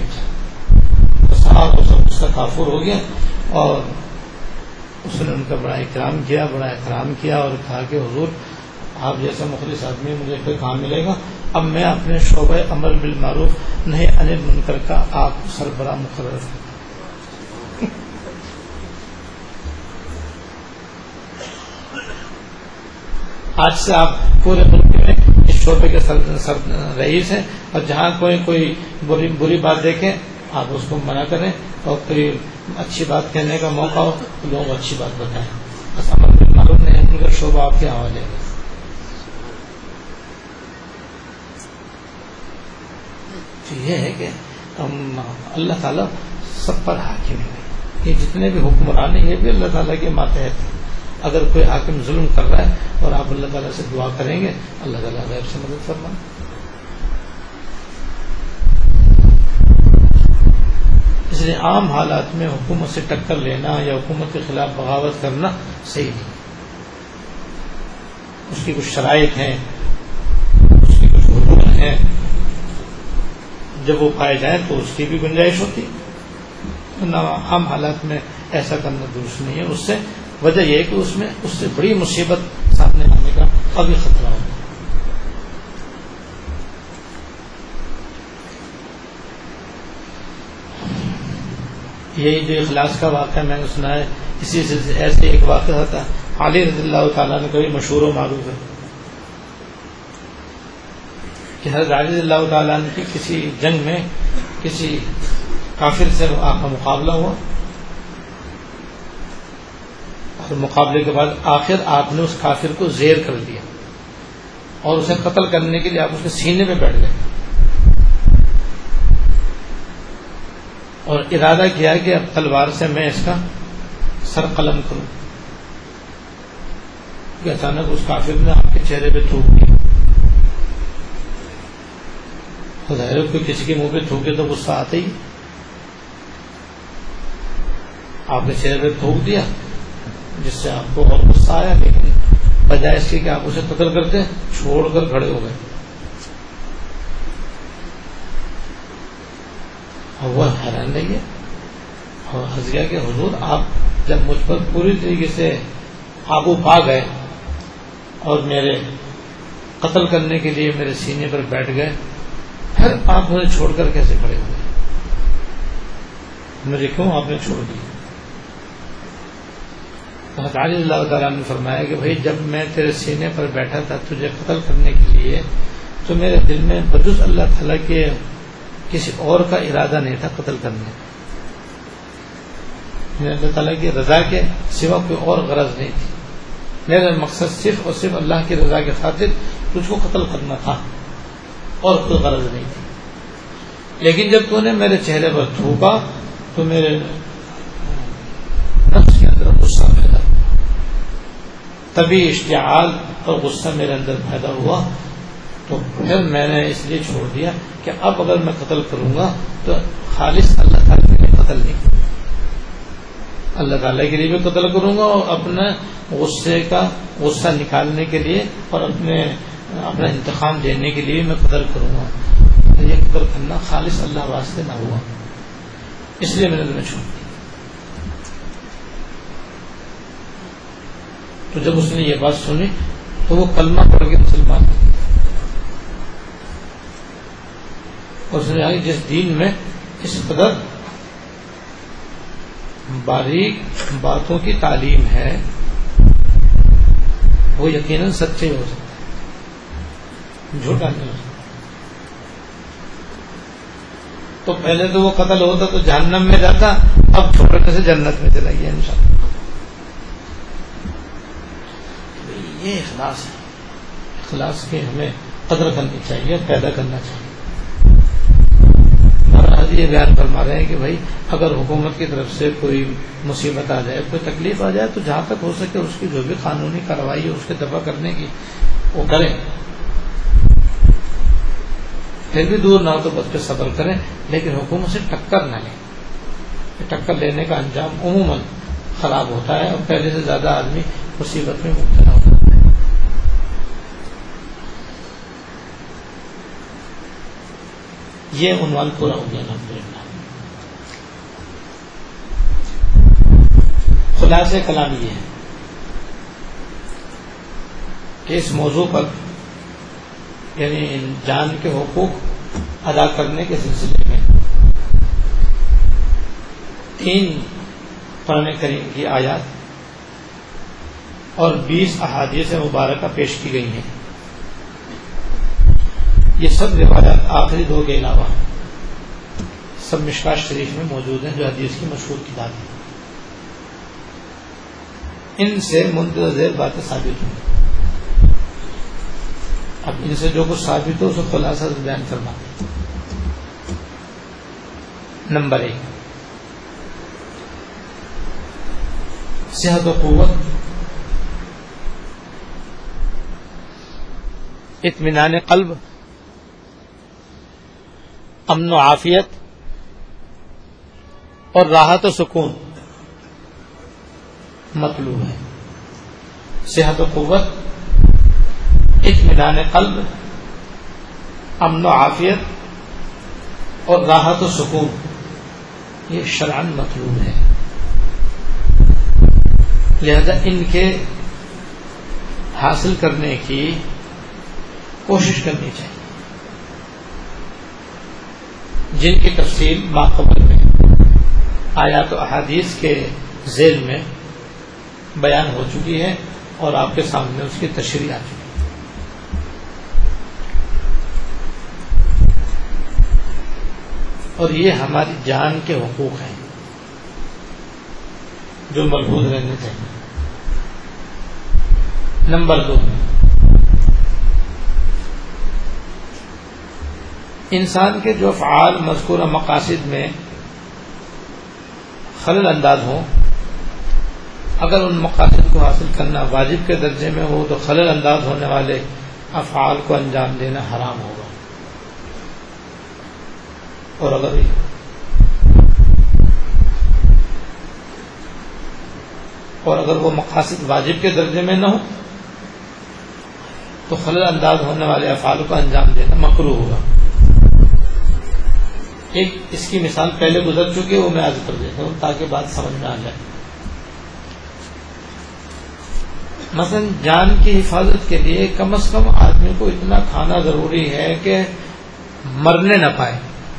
سب اس کا کافر ہو گیا، اور اس نے ان کا بڑا اکرام کیا اور کہا کہ حضور آپ جیسا مخلص آدمی مجھے کوئی کام ملے گا، اب میں اپنے شعبہ امر بالمعروف نہی عن المنکر کا آپ سربراہ مقرر کرتا ہوں۔ آج سے آپ پورے ملک میں اس شعبے کے رئیس ہیں، اور جہاں کوئی بری بات دیکھیں آپ اس کو منع کریں، اور کوئی اچھی بات کہنے کا موقع ہو تو لوگ اچھی بات بتائیں۔ بس امر بالمعروف نہی عن المنکر شعبہ آپ کے حوالے ہے۔ یہ ہے کہ اللہ تعالیٰ سب پر حاکم ہے، کہ جتنے بھی حکمران ہیں یہ بھی اللہ تعالیٰ کے ماتحت ہیں. اگر کوئی حاکم ظلم کر رہا ہے اور آپ اللہ تعالیٰ سے دعا کریں گے اللہ تعالیٰ غیب سے مدد فرمائے. اس لیے عام حالات میں حکومت سے ٹکر لینا یا حکومت کے خلاف بغاوت کرنا صحیح نہیں. اس کی کچھ شرائط ہیں, اس کی کچھ حدود ہیں, جب وہ پائے جائیں تو اس کی بھی گنجائش ہوتی. عام حالات میں ایسا کرنا درست نہیں ہے. اس سے وجہ یہ ہے کہ اس سے بڑی مصیبت سامنے آنے کا ابھی خطرہ ہوگا. یہی جو اخلاص کا واقعہ میں نے سنا ہے, اسی سے ایسے ایک واقعہ تھا. علی رضی اللہ تعالیٰ نے کبھی مشہور و معروف ہے کہ حضرت علی رضی اللہ تعالیٰ نے کی کسی جنگ میں کسی کافر سے آپ کا مقابلہ ہوا, اور مقابلے کے بعد آخر آپ نے اس کافر کو زیر کر دیا اور اسے قتل کرنے کے لیے آپ اس کے سینے پہ بیٹھ گئے اور ارادہ کیا کہ اب تلوار سے میں اس کا سر قلم کروں. کہ اچانک اس کافر نے آپ کے چہرے پہ تھوک دیا. ظاہر کوئی کسی کے منہ پہ تھوکے تو غصہ آتا ہی. آپ نے چہرے پہ تھوک دیا جس سے آپ کو اور غصہ آیا, لیکن بجائے اس کی کہ آپ اسے قتل کرتے چھوڑ کر کھڑے ہو گئے. اور وہ حیران رہی ہے اور ہنس گیا کہ حضور آپ جب مجھ پر پوری طریقے سے قابو پا گئے اور میرے قتل کرنے کے لیے میرے سینے پر بیٹھ گئے, پھر آپ مجھے چھوڑ کر کیسے کھڑے ہوئے؟ مجھے کیوں آپ نے چھوڑ دیا؟ حضرت علی رضی اللہ تعالیٰ نے فرمایا کہ بھائی جب میں تیرے سینے پر بیٹھا تھا تجھے قتل کرنے کے لیے تو میرے دل میں بجز اللہ تعالیٰ کے کسی اور کا ارادہ نہیں تھا قتل کرنے. میرے اللہ تعالیٰ کی رضا کے سوا کوئی اور غرض نہیں تھی. میرا مقصد صرف اور صرف اللہ کی رضا کے خاطر تجھ کو قتل کرنا تھا اور کوئی غرض نہیں تھی. لیکن جب تو نے میرے چہرے پر تھوکا تو میرے نفس کے اندر غصہ پیدا ہوا, تبھی اشتعال اور غصہ میرے اندر پیدا ہوا, تو پھر میں نے اس لیے چھوڑ دیا کہ اب اگر میں قتل کروں گا تو خالص اللہ تعالیٰ کے لیے قتل نہیں کروں گا, اللہ تعالیٰ کے لیے بھی قتل کروں گا اور اپنے غصے کا غصہ نکالنے کے لیے اور اپنا انتقام دینے کے لیے میں قتل کروں گا. یہ قتل کرنا خالص اللہ واسطے نہ ہوا, اس لیے میں نے تمہیں چھوڑ دیا. تو جب اس نے یہ بات سنی تو وہ کلمہ پڑھ کے مسلمان ہو. اور اس نے کہا کہ جس دین میں اس قدر باریک باتوں کی تعلیم ہے وہ یقیناً سچے ہو سکتا ہے, جھوٹا نہیں ہو سکتا. تو پہلے تو وہ قتل ہوتا تو جہنم میں جاتا, اب چھوڑنے سے جنت میں چلا گیا انشاءاللہ. یہ اخلاص ہے. اخلاص کی ہمیں قدر کرنی چاہیے, پیدا کرنا چاہیے. یہ بیان فرما رہے ہیں کہ بھائی اگر حکومت کی طرف سے کوئی مصیبت آ جائے, کوئی تکلیف آ جائے, تو جہاں تک ہو سکے اس کی جو بھی قانونی کارروائی ہے اس کے دفع کرنے کی وہ کریں. پھر بھی دور نہ ہو تو بس پہ صبر کریں, لیکن حکومت سے ٹکر نہ لیں. ٹکر لینے کا انجام عموماً خراب ہوتا ہے اور پہلے سے زیادہ آدمی مصیبت میں مبتلا ہوتا ہے. یہ عنوان پورا ہو گیا الحمدللہ. خلاصہ کلام یہ ہے کہ اس موضوع پر یعنی جان کے حقوق ادا کرنے کے سلسلے میں 3 قرآن کریم کی آیات اور 20 احادیث مبارکہ پیش کی گئی ہیں. یہ سب روایات آخری 2 کے علاوہ سب مشکاۃ شریف میں موجود ہیں جو حدیث کی مشہور کتاب ہے. ان سے مندرجہ ذیل باتیں ثابت ہوں. اب ان سے جو کچھ ثابت ہو اس کو خلاصہ سے بیان فرماتے ہیں. نمبر 1, صحت و قوت، اطمینان قلب، امن و عافیت اور راحت و سکون مطلوب ہے۔ صحت و قوت، اطمینان قلب، امن و عافیت اور راحت و سکون، یہ شرعاً مطلوب ہے، لہذا ان کے حاصل کرنے کی کوشش کرنی چاہیے، جن کی تفصیل ماقبل میں آیات و احادیث کے ذیل میں بیان ہو چکی ہے اور آپ کے سامنے اس کی تشریح آ چکی ہے۔ اور یہ ہماری جان کے حقوق ہیں جو ملحوظ رہنے چاہیے۔ نمبر 2، انسان کے جو افعال مذکورہ مقاصد میں خلل انداز ہوں، اگر ان مقاصد کو حاصل کرنا واجب کے درجے میں ہو تو خلل انداز ہونے والے افعال کو انجام دینا حرام ہوگا، اور اگر وہ مقاصد واجب کے درجے میں نہ ہو تو خلل انداز ہونے والے افعال کو انجام دینا مکروہ ہوگا۔ ایک اس کی مثال پہلے گزر چکی ہے، وہ میں عرض کر دیتا ہوں تاکہ بات سمجھ میں آ جائے۔ مثلا جان کی حفاظت کے لیے کم از کم آدمی کو اتنا کھانا ضروری ہے کہ مرنے نہ پائے،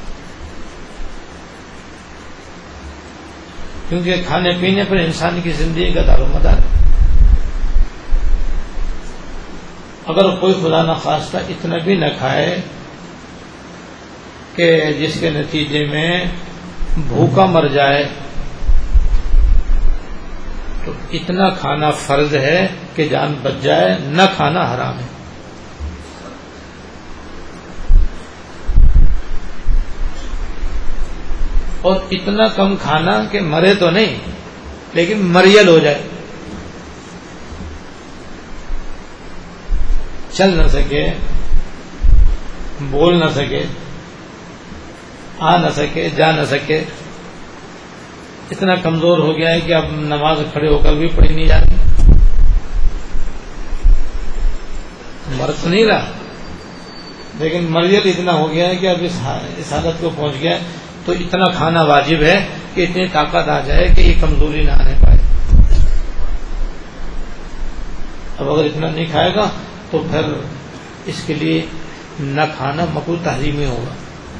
کیونکہ کھانے پینے پر انسان کی زندگی کا دار و مدار ہے۔ اگر کوئی خدا نخواستہ اتنا بھی نہ کھائے کہ جس کے نتیجے میں بھوکا مر جائے تو اتنا کھانا فرض ہے کہ جان بچ جائے، نہ کھانا حرام ہے۔ اور اتنا کم کھانا کہ مرے تو نہیں لیکن مریل ہو جائے، چل نہ سکے، بول نہ سکے، آ نہ سکے، جا نہ سکے، اتنا کمزور ہو گیا ہے کہ اب نماز کھڑے ہو کر بھی پڑھی نہیں جاتی، مر تو نہیں رہا لیکن مریل اتنا ہو گیا ہے کہ اب اس حالت کو پہنچ گیا ہے، تو اتنا کھانا واجب ہے کہ اتنی طاقت آ جائے کہ یہ کمزوری نہ آنے پائے۔ اب اگر اتنا نہیں کھائے گا تو پھر اس کے لیے نہ کھانا مکروہ تحریمی ہوگا،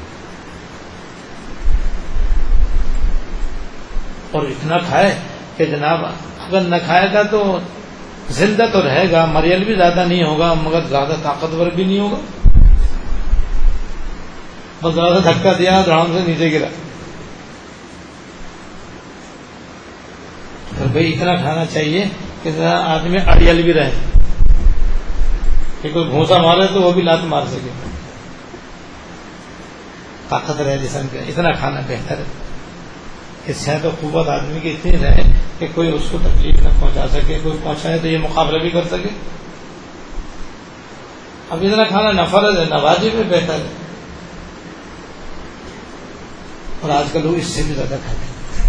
اور اتنا کھائے کہ جناب اگر نہ کھائے گا تو زندہ تو رہے گا، مریل بھی زیادہ نہیں ہوگا مگر زیادہ طاقتور بھی نہیں ہوگا، بس زیادہ دھکا دیا دھڑام سے نیچے گرا۔ پھر بھائی اتنا کھانا چاہیے کہ آدمی اڑیل بھی رہے، کہ کوئی گھونسا مارے تو وہ بھی لات مار سکے، طاقت رہے جسم کے، اتنا کھانا بہتر ہے کہ صحت و قوت آدمی کی اتنی رہے کہ کوئی اس کو تکلیف نہ پہنچا سکے، کوئی پہنچائے تو یہ مقابلہ بھی کر سکے۔ اب اتنا کھانا نہ فرض ہے نہ واجب ہے، بہتر ہے، اور آج کل لوگ اس سے بھی زیادہ کھاتے ہیں۔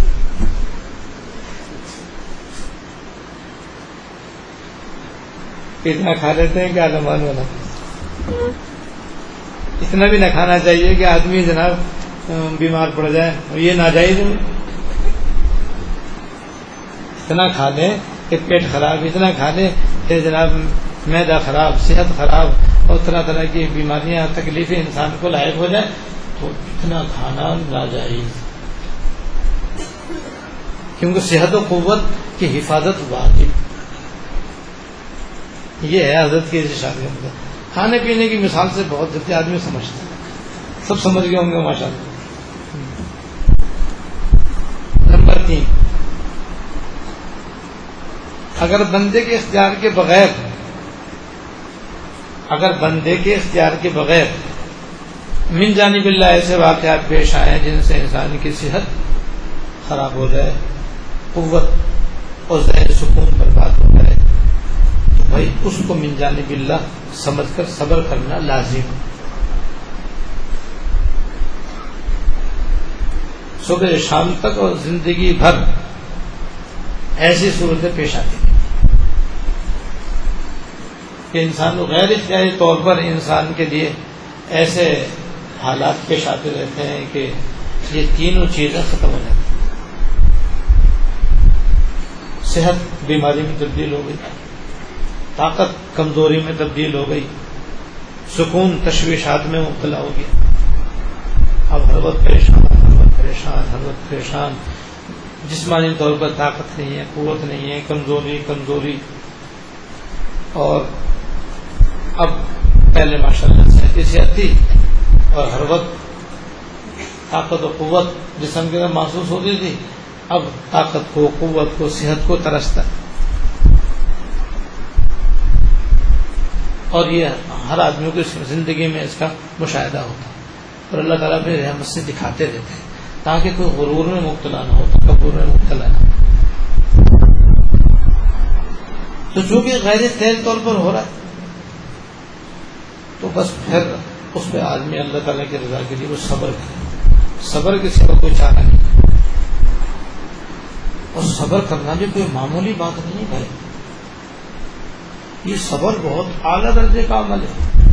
اتنا کھا لیتے ہیں کہ عالمان والا، اتنا بھی نہ کھانا چاہیے کہ آدمی جناب بیمار پڑ جائے، اور یہ ناجائز ہے۔ اتنا کھا لیں کہ پیٹ خراب، اتنا کھا لیں کہ جناب معدہ خراب، صحت خراب اور طرح طرح کی بیماریاں، تکلیفیں انسان کو لاحق ہو جائے، تو اتنا کھانا ناجائز، کیونکہ صحت و قوت کی حفاظت واجب۔ یہ ہے حضرت کی ارشاد۔ کھانے پینے کی مثال سے بہت جلدی آدمی سمجھتا ہے، سب سمجھ گئے ہوں گے ماشاءاللہ۔ نمبر 3، اگر بندے کے اختیار کے بغیر من جانب اللہ ایسے واقعات پیش آئے جن سے انسان کی صحت خراب ہو جائے، قوت اور ذہن سکون برباد ہو جائے تو بھائی اس کو من جانب اللہ سمجھ کر صبر کرنا لازم. صبح شام تک اور زندگی بھر ایسی صورتیں پیش آتی ہیں کہ انسان کو غیر اختیاری طور پر انسان کے لیے ایسے حالات پیش آتے رہتے ہیں کہ یہ تینوں چیزیں ختم ہو جاتی ہیں. صحت بیماری میں تبدیل ہو گئی، طاقت کمزوری میں تبدیل ہو گئی، سکون تشویشات میں مبتلا ہو گیا. اب ہر وقت پریشان، ہر وقت پریشان، جسمانی طور پر طاقت نہیں ہے، قوت نہیں ہے، کمزوری. اور اب پہلے ماشاءاللہ صحت تھی اور ہر وقت طاقت و قوت جسم کے اندر محسوس ہوتی تھی، اب طاقت کو، قوت کو، صحت کو ترستا. اور یہ ہر آدمی کو اس زندگی میں اس کا مشاہدہ ہوتا ہے اور اللہ تعالیٰ اپنی رحمت سے دکھاتے رہتے ہیں تاکہ کوئی غرور میں مبتلا نہ ہو، تکبر میں مبتلا نہ ہو. تو چونکہ غیر اختیاری طور پر ہو رہا ہے تو بس پھر اس پہ آدمی اللہ تعالیٰ کی رضا کے لیے وہ صبر کرے. صبر کے سوا کوئی چارہ نہیں. اور صبر کرنا بھی کوئی معمولی بات نہیں ہے بھائی. یہ صبر بہت اعلیٰ درجے کا عمل ہے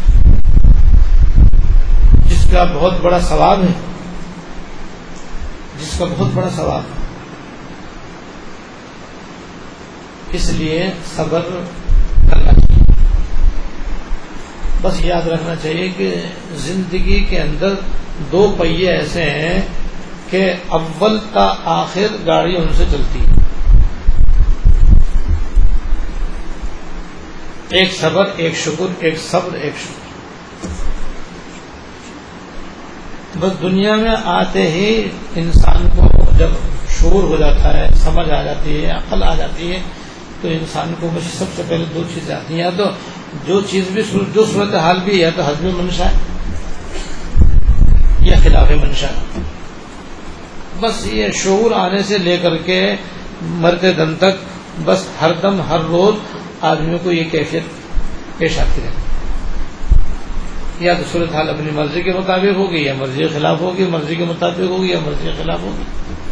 جس کا بہت بڑا ثواب ہے، جس کا بہت بڑا ثواب ہے. اس لیے صبر کرنا چاہیے. بس یاد رکھنا چاہیے کہ زندگی کے اندر دو پہیے ایسے ہیں کہ اول تا آخر گاڑی ان سے چلتی ہے. ایک صبر، ایک شکر، ایک صبر، ایک شکر. بس دنیا میں آتے ہی انسان کو جب شعور ہو جاتا ہے، سمجھ آ جاتی ہے، عقل آ جاتی ہے تو انسان کو بس سب سے پہلے دو چیزیں آتی ہیں. یا تو جو چیز بھی جو صورتحال بھی ہے تو حسب منشا ہے یا خلاف منشا ہے. بس یہ شعور آنے سے لے کر کے مرتے دم تک بس ہر دم ہر روز آدمی کو یہ کیفیت پیش آتی ہے. یا تو صورتحال اپنی مرضی کے مطابق ہوگی یا مرضی کے خلاف ہوگی، مرضی کے مطابق ہوگی یا مرضی کے خلاف ہوگی.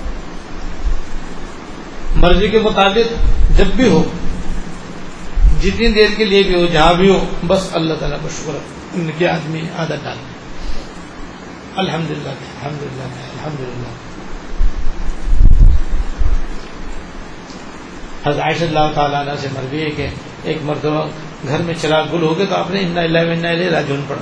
مرضی کے مطابق جب بھی ہو، جتنی دیر کے لیے بھی ہو، جہاں بھی ہو، بس اللہ تعالیٰ کا شکر ان کے آدمی عادت ڈال. الحمدللہ الحمدللہ الحمدللہ. حضرت عائشہ اللہ تعالیٰ عنہ سے مروی ہے کہ ایک مرتبہ گھر میں چراغ گل ہو گئے تو آپ نے انا للہ و انا الیہ راجعون پڑھا،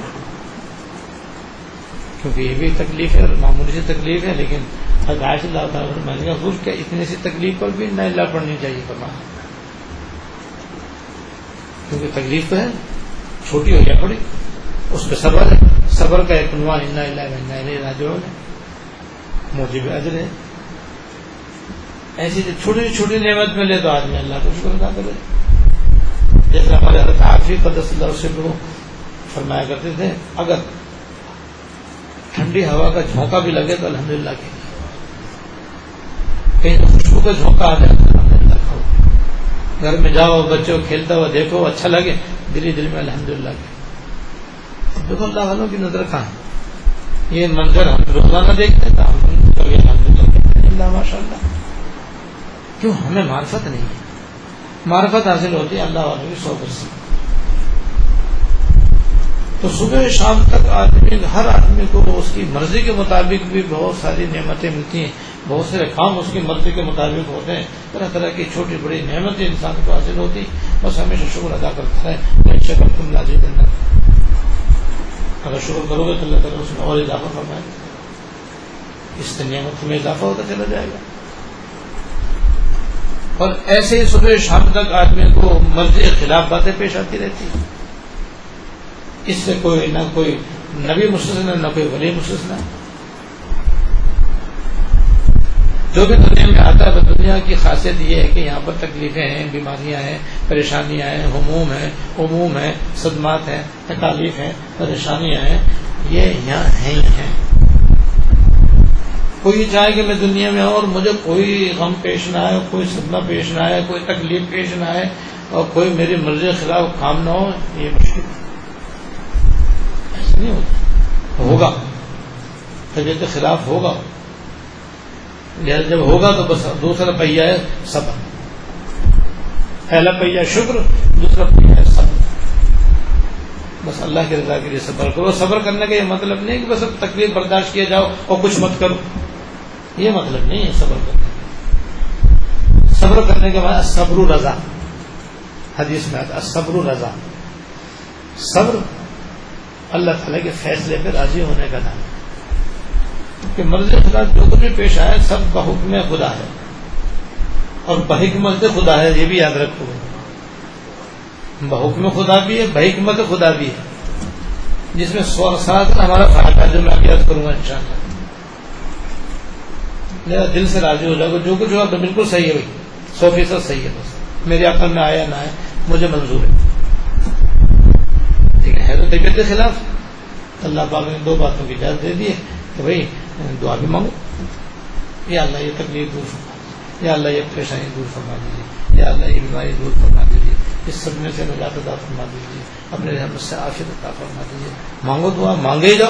کیونکہ یہ بھی تکلیف ہے اور معمولی سی تکلیف ہے. لیکن حضرت عائشہ اللہ تعالیٰ عنہ میں نے کہا حضور کیا اتنی سی تکلیف پر بھی انا للہ پڑھنی چاہیے فرمایا؟ کیونکہ تکلیف تو ہے، چھوٹی ہو یا بڑی، اس پہ صبر ہے. صبر کا ایک عنوان انا للہ و انا الیہ راجعون ہے، موجب اجر ہے. ایسی چھوٹی چھوٹی نعمت ملے تو آدمی اللہ کا شکر ادا کرے. جیسے ہمارے حضرت عافی قدس اللہ سبحانہ فرمایا کرتے تھے اگر ٹھنڈی ہوا کا جھونکا بھی لگے تو الحمدللہ کہیے، کہیں خوشبو کا جھونکا آ جائے تو الحمدللہ کھاؤ. گھر میں جاؤ، بچوں کھیلتا ہوا دیکھو، اچھا لگے، دل میں الحمدللہ کہیے. دیکھو اللہ والوں کی نظر کہاں ہے. یہ منظر ہم روزانہ دیکھتے ہیں ہم الحمدللہ کہتے ہیں اللہ ماشاء اللہ. کیوں؟ ہمیں معرفت نہیں ہے. معرفت حاصل ہوتی ہے اللہ والوں کی صحبت سے. تو صبح شام تک آدمی، ہر آدمی کو اس کی مرضی کے مطابق بھی بہت ساری نعمتیں ملتی ہیں، بہت سارے کام اس کی مرضی کے مطابق ہوتے ہیں، طرح طرح کی چھوٹی بڑی نعمتیں انسان کو حاصل ہوتی ہیں. بس ہمیشہ شکر ادا کرتا ہے. شکرتم لازیدنکم، اگر شکر کرو گے تو اللہ تعالیٰ اس میں اور اضافہ فرمائے گا، اس سے نعمت میں اضافہ ہوتا چلا جائے گا. اور ایسے ہی صبح شام تک آدمی کو مرضی کے خلاف باتیں پیش آتی رہتی ہیں. اس سے کوئی نہ کوئی نبی مستثنا، نہ کوئی ولی مستثنا. جو بھی دنیا میں آتا ہے، دنیا کی خاصیت یہ ہے کہ یہاں پر تکلیفیں ہیں، بیماریاں ہیں، پریشانیاں ہیں، ہموم ہیں، عموم ہیں، صدمات ہیں، تکالیف ہیں، پریشانیاں ہیں، یہ یہاں ہیں ہی ہیں. کوئی چاہے کہ میں دنیا میں ہوں اور مجھے کوئی غم پیش نہ آئے، کوئی صدمہ پیش نہ آئے، کوئی تکلیف پیش نہ آئے اور کوئی میری مرضی کے خلاف کام نہ ہو، یہ مشکل ایسا نہیں ہوگا، طبیعت کے خلاف ہوگا، جب ہوگا تو بس دوسرا پہیہ ہے صبر، پہلا پہیہ شکر، دوسرا پہیہ ہے صبر. بس اللہ کی رضا کے لیے صبر کرو. صبر کرنے کا یہ مطلب نہیں کہ بس اب تکلیف برداشت کیا جاؤ اور کچھ مت کرو، یہ مطلب نہیں ہے صبر کرنے. صبر کرنے کے بعد صبر رضا، حدیث میں آتا ہے صبر رضا. صبر اللہ تعالیٰ کے فیصلے پہ راضی ہونے کا نام ہے کہ مرضی خدا جو کچھ بھی پیش آئے سب بحکم خدا ہے اور بحکمت خدا ہے، یہ بھی یاد رکھو. بحکم خدا بھی ہے، بحکمت خدا بھی ہے، جس میں ساتھ ہمارا فائدہ ہے، جو میں عقیدت کروں گا انشاءاللہ. میرا دل سے راضی ہو جائے گا، جو کچھ ہوا تو بالکل صحیح ہے بھائی، 100% صحیح ہے، بس میرے عقل میں آیا نہ آئے مجھے منظور ہے. ٹھیک ہے تو طبیعت کے خلاف اللہ پاک نے 2 باتوں کی اجازت دے دی ہے کہ بھائی دعا بھی مانگو، یا اللہ یہ تکلیف دور فرما دیجیے، یا اللہ یہ پریشانی دور فرما دیجیے، یا اللہ یہ بیماری دور فرما دیجیے، اس صدمے سے نجات عطا فرما دیجیے، اپنے رحمت سے عافیت عطا فرما دیجیے. مانگو دعا، مانگے ہی جاؤ.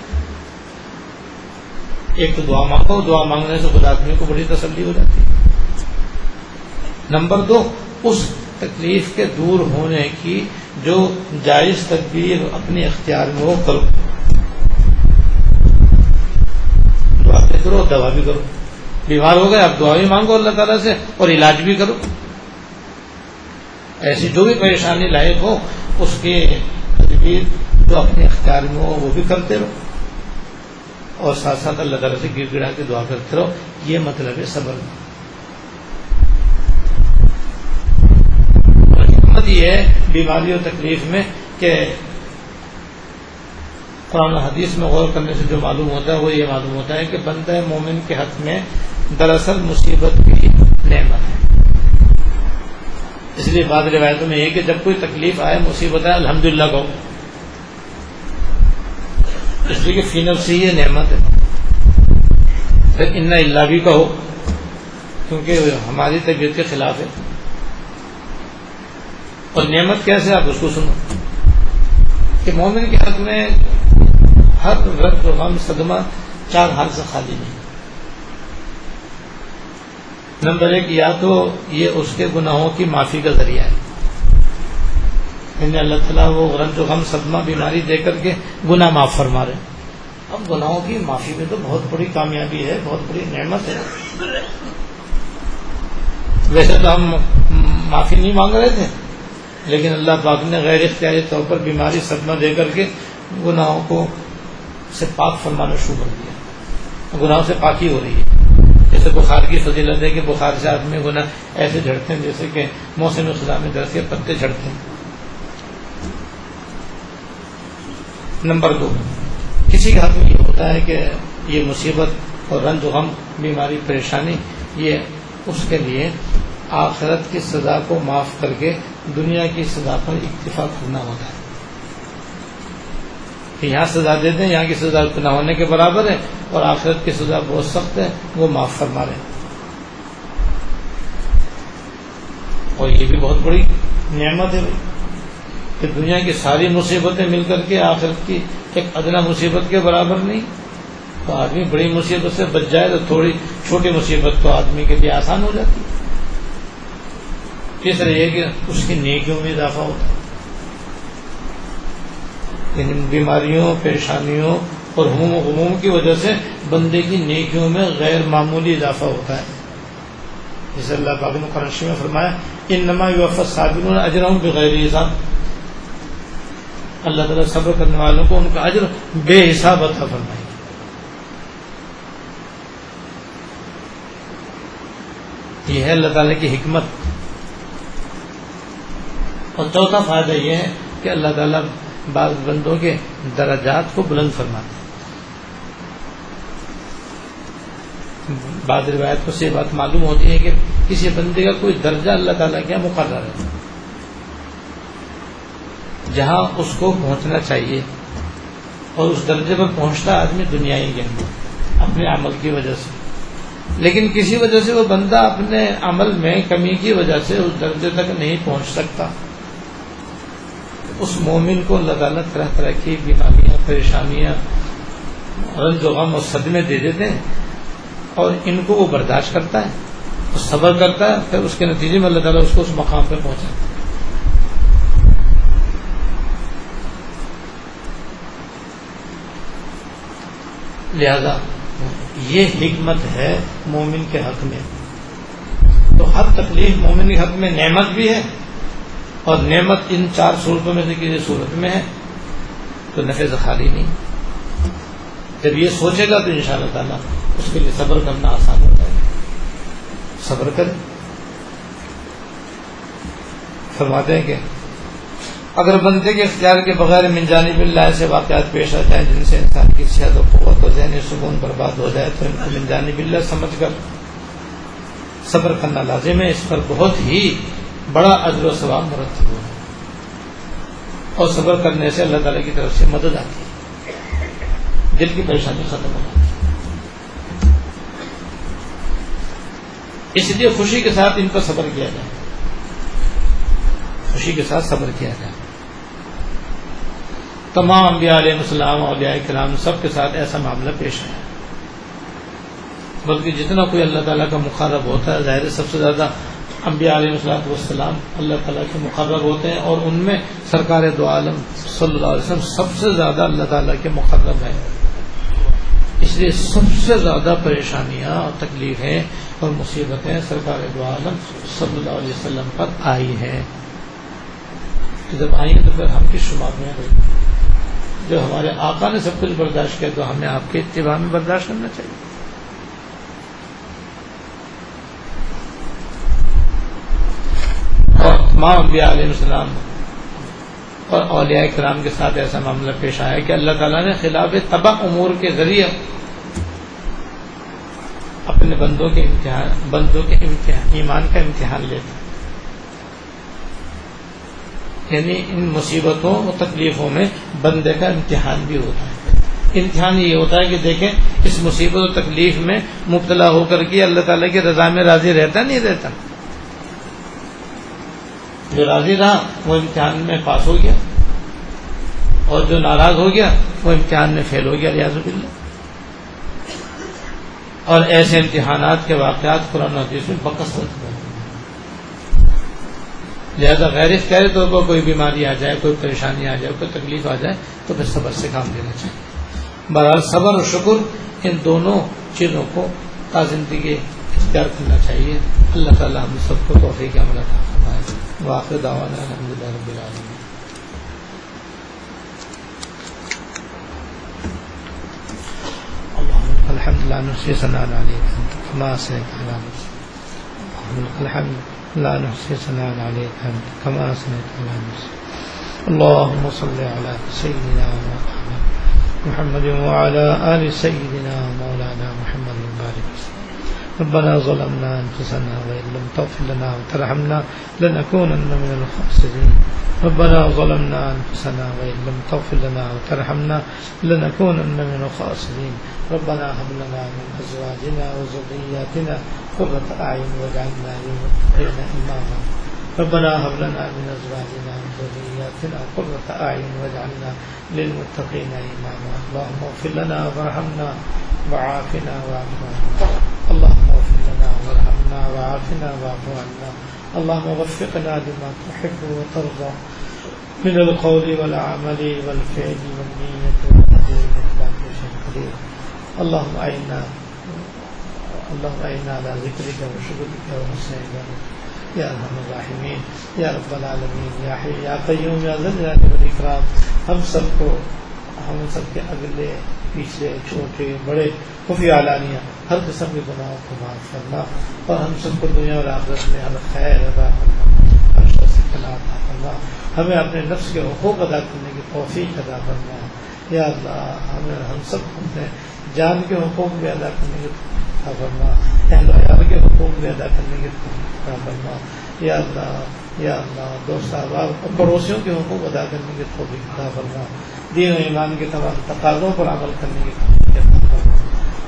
ایک تو دعا مانگو، دعا مانگنے سے خدا آدمی کو بڑی تسلی ہو جاتی ہے. نمبر 2، اس تکلیف کے دور ہونے کی جو جائز تدبیر اپنے اختیار میں ہو کرو. دعا بھی کرو، دوا بھی کرو. بیمار ہو گئے اب دعا بھی مانگو اللہ تعالیٰ سے اور علاج بھی کرو. ایسی جو بھی پریشانی لائق ہو اس کی تدبیر جو اپنے اختیار میں ہو وہ بھی کرتے رہو اور ساتھ ساتھ اللہ تعالیٰ سے گر گڑا کے دعا کرتے رہو. یہ مطلب ہے صبر. حکمت یہ ہے بیماری اور تکلیف میں کہ قرآن و حدیث میں غور کرنے سے جو معلوم ہوتا ہے وہ یہ معلوم ہوتا ہے کہ بندہ مومن کے حق میں دراصل مصیبت بھی نعمت ہے. اس لیے بعض روایتوں میں یہ کہ جب کوئی تکلیف آئے، مصیبت آئے، الحمدللہ کہو، اس لیے کہ فی نفسی یہ نعمت ہے. پھر انا اللہ بھی کہو کیونکہ ہماری طبیعت کے خلاف ہے. اور نعمت کیسے آپ اس کو سنو کہ مومن کے حق میں ہر رنج و غم صدمہ 4 حال سے خالی نہیں. نمبر 1، یا تو یہ اس کے گناہوں کی معافی کا ذریعہ ہے، یعنی اللہ تعالیٰ وہ رنج و غم صدمہ بیماری دے کر کے گناہ معاف فرما رہے. اب گناہوں کی معافی میں تو بہت بڑی کامیابی ہے، بہت بڑی نعمت ہے. ویسے تو ہم معافی نہیں مانگ رہے تھے لیکن اللہ پاک نے غیر اختیاری طور پر بیماری صدمہ دے کر کے گناہوں کو سے پاک فرمانا شروع کر دیا. گناہوں سے پاکی ہو رہی ہے. جیسے بخار کی فضیلت ہے کہ بخار سے آدمی گناہ ایسے جھڑتے ہیں جیسے کہ موسم خزاں میں درخت کے پتے جھڑتے ہیں. نمبر 2، کسی کے حق میں یہ ہوتا ہے کہ یہ مصیبت اور رنج و غم، بیماری، پریشانی، یہ اس کے لیے آخرت کی سزا کو معاف کر کے دنیا کی سزا پر اکتفا کرنا ہوتا ہے کہ یہاں سزا دے دیں، یہاں کی سزا نہ ہونے کے برابر ہے اور آخرت کی سزا بہت سخت ہے، وہ معاف فرما رہے ہیں. اور یہ بھی بہت بڑی نعمت ہے کہ دنیا کی ساری مصیبتیں مل کر کے آخرت کی ایک ادنا مصیبت کے برابر نہیں. تو آدمی بڑی مصیبت سے بچ جائے تو تھوڑی چھوٹی مصیبت تو آدمی کے لیے آسان ہو جاتی ہے. تیسرا یہ کہ اس کی نیکیوں میں اضافہ ہوتا ہے. یعنی بیماریوں، پریشانیوں اور ہموم و غموم کی وجہ سے بندے کی نیکیوں میں غیر معمولی اضافہ ہوتا ہے. جیسے اللہ پاک نے قرآن میں فرمایا انما یوفی الصابرون اجرهم بغیر حساب. اللہ تعالیٰ صبر کرنے والوں کو ان کا اجر بے حساب عطا فرمائے. یہ ہے اللہ تعالیٰ کی حکمت. اور چوتھا فائدہ یہ ہے کہ اللہ تعالیٰ بعض بندوں کے درجات کو بلند فرماتے ہیں. بعض روایت سے یہ بات معلوم ہوتی ہے کہ کسی بندے کا کوئی درجہ اللہ تعالیٰ کیا مقرر ہے جہاں اس کو پہنچنا چاہیے، اور اس درجے پر پہنچتا آدمی دنیائی کے اندر. اپنے عمل کی وجہ سے، لیکن کسی وجہ سے وہ بندہ اپنے عمل میں کمی کی وجہ سے اس درجے تک نہیں پہنچ سکتا، اس مومن کو اللہ تعالیٰ طرح طرح کی بیماریاں، پریشانیاں، رنج و غم اور صدمے دے دیتے ہیں، اور ان کو وہ برداشت کرتا ہے، وہ صبر کرتا ہے، پھر اس کے نتیجے میں اللہ تعالیٰ اس کو اس مقام پہ پہنچاتا ہے۔ لہذا یہ حکمت ہے مومن کے حق میں۔ تو ہر تکلیف مومن کے حق میں نعمت بھی ہے، اور نعمت ان 4 صورتوں میں سے کسی صورت میں ہے تو نفع سے خالی نہیں۔ جب یہ سوچے گا تو انشاءاللہ تعالیٰ اس کے لیے صبر کرنا آسان ہو جائے گا، صبر کرے۔ فرماتے ہیں کہ اگر بندے کے اختیار کے بغیر من جانب اللہ سے واقعات پیش آتے ہیں جن سے انسان کی صحت و قوت و ذہنی سکون برباد ہو جائے تو ان کو من جانب اللہ سمجھ کر صبر کرنا لازم ہے، اس پر بہت ہی بڑا اجر و ثواب مرتب ہوگا، اور صبر کرنے سے اللہ تعالیٰ کی طرف سے مدد آتی ہے، دل کی پریشانی ختم ہو جاتی ہے۔ اس لیے خوشی کے ساتھ ان پر صبر کیا جائے، خوشی کے ساتھ صبر کیا جائے۔ تمام انبیاء علیہ السلام، اولیاء کرام، سب کے ساتھ ایسا معاملہ پیش آیا، بلکہ جتنا کوئی اللہ تعالیٰ کا مقرب ہوتا ہے، ظاہر سب سے زیادہ انبیاء علیہ السلام اللہ تعالیٰ کے مقرب ہوتے ہیں، اور ان میں سرکار دو عالم صلی اللہ علیہ وسلم سب سے زیادہ اللہ تعالیٰ کے مقرب ہیں، اس لیے سب سے زیادہ پریشانیاں اور تکلیفیں اور مصیبتیں سرکار دو عالم صلی اللہ علیہ وسلم پر آئی ہیں۔ جب آئی ہیں تو پھر ہم کس شمار میں آئیں؟ جو ہمارے آقا نے سب کچھ برداشت کیا تو ہمیں آپ کے اتباع میں برداشت کرنا چاہیے۔ اور تمام انبیاء علیہ السلام اور اولیاء کرام کے ساتھ ایسا معاملہ پیش آیا کہ اللہ تعالیٰ نے خلاف طبع امور کے ذریعے اپنے بندوں کے ایمان کا امتحان لیتا، یعنی ان مصیبتوں اور تکلیفوں میں بندے کا امتحان بھی ہوتا ہے۔ امتحان یہ ہوتا ہے کہ دیکھیں اس مصیبت اور تکلیف میں مبتلا ہو کر کے اللہ تعالیٰ کی رضا میں راضی رہتا نہیں رہتا۔ جو راضی رہا وہ امتحان میں پاس ہو گیا، اور جو ناراض ہو گیا وہ امتحان میں فیل ہو گیا، ریاض باللہ۔ اور ایسے امتحانات کے واقعات قرآن و حدیث میں بکثرت ہیں، لہذا غیر اختیاری طور پر کوئی بیماری آ جائے، کوئی پریشانی آ جائے، کوئی تکلیف آ جائے تو پھر صبر سے کام لینا چاہیے۔ بہرحال صبر اور شکر ان دونوں چیزوں کو تا زندگی اختیار کرنا چاہیے۔ اللہ تعالیٰ ہم سب کو توفیق عمل عطا فرمائے۔ وآخر دعوانا الحمدللہ رب العالمین۔ الحمد لله نحصي ثناء عليك أنت كما أثنيت على نفسك، الحمد لا نحصي ثناء عليك أنت كما أثنيت على نفسك۔ اللهم صل على سيدنا محمد وعلى آل سيدنا مولانا محمد وبارك وسلم۔ ربنا ظلمنا أنفسنا وإن لم تغفر لنا وترحمنا لنكونن من الخاسرين۔ ربنا ظلمنا أنفسنا وإن لم تغفر لنا وترحمنا لنكونن من الخاسرين۔ ربنا هب لنا من أزواجنا وذرياتنا قرة أعين واجعلنا للمتقين إماما۔ ربنا هب لنا من أزواجنا وذرياتنا قرة أعين واجعلنا للمتقين إماما۔ اللهم اغفر لنا وارحمنا وعافنا واعف عنا، اللهم اغفر لنا وارحمنا وعافنا واعف عنا، اللهم وفقنا لما تحب وترضى من القول والعمل والفعل والنية والقدر إنك على كل شيء قدير۔ اللهم أعنا على ذكرك وشكرك وحسن عبادتك یا ارحم الراحمین، یا رب العالمین، یا حی یا قیوم، یا ذی الجلال والاکرام۔ ہم سب کے اگلے پیچھے چھوٹے بڑے خفی علانیہ ہر قسم کے گناہوں کو معاف فرما، اور ہم سب کو دنیا اور آخرت میں ہر خیر عطا فرما، ہر شر سے پناہ عطا فرما۔ ہمیں اپنے نفس کے حقوق ادا کرنے کی توفیق عطا فرما۔ یا اللہ ہم سب کو اپنے جان کے حقوق بھی ادا کرنے کی عطا فرما، اہل و عیال کے حقوق بھی ادا کرنے کی عطا فرما۔ یا اللہ دوست احباب اور پڑوسیوں کے حقوق ادا کرنے کی توفیق عطا فرما۔ دین و ایمان کے تمام تقاضوں پر عمل کرنے کی توفیق عطا فرما۔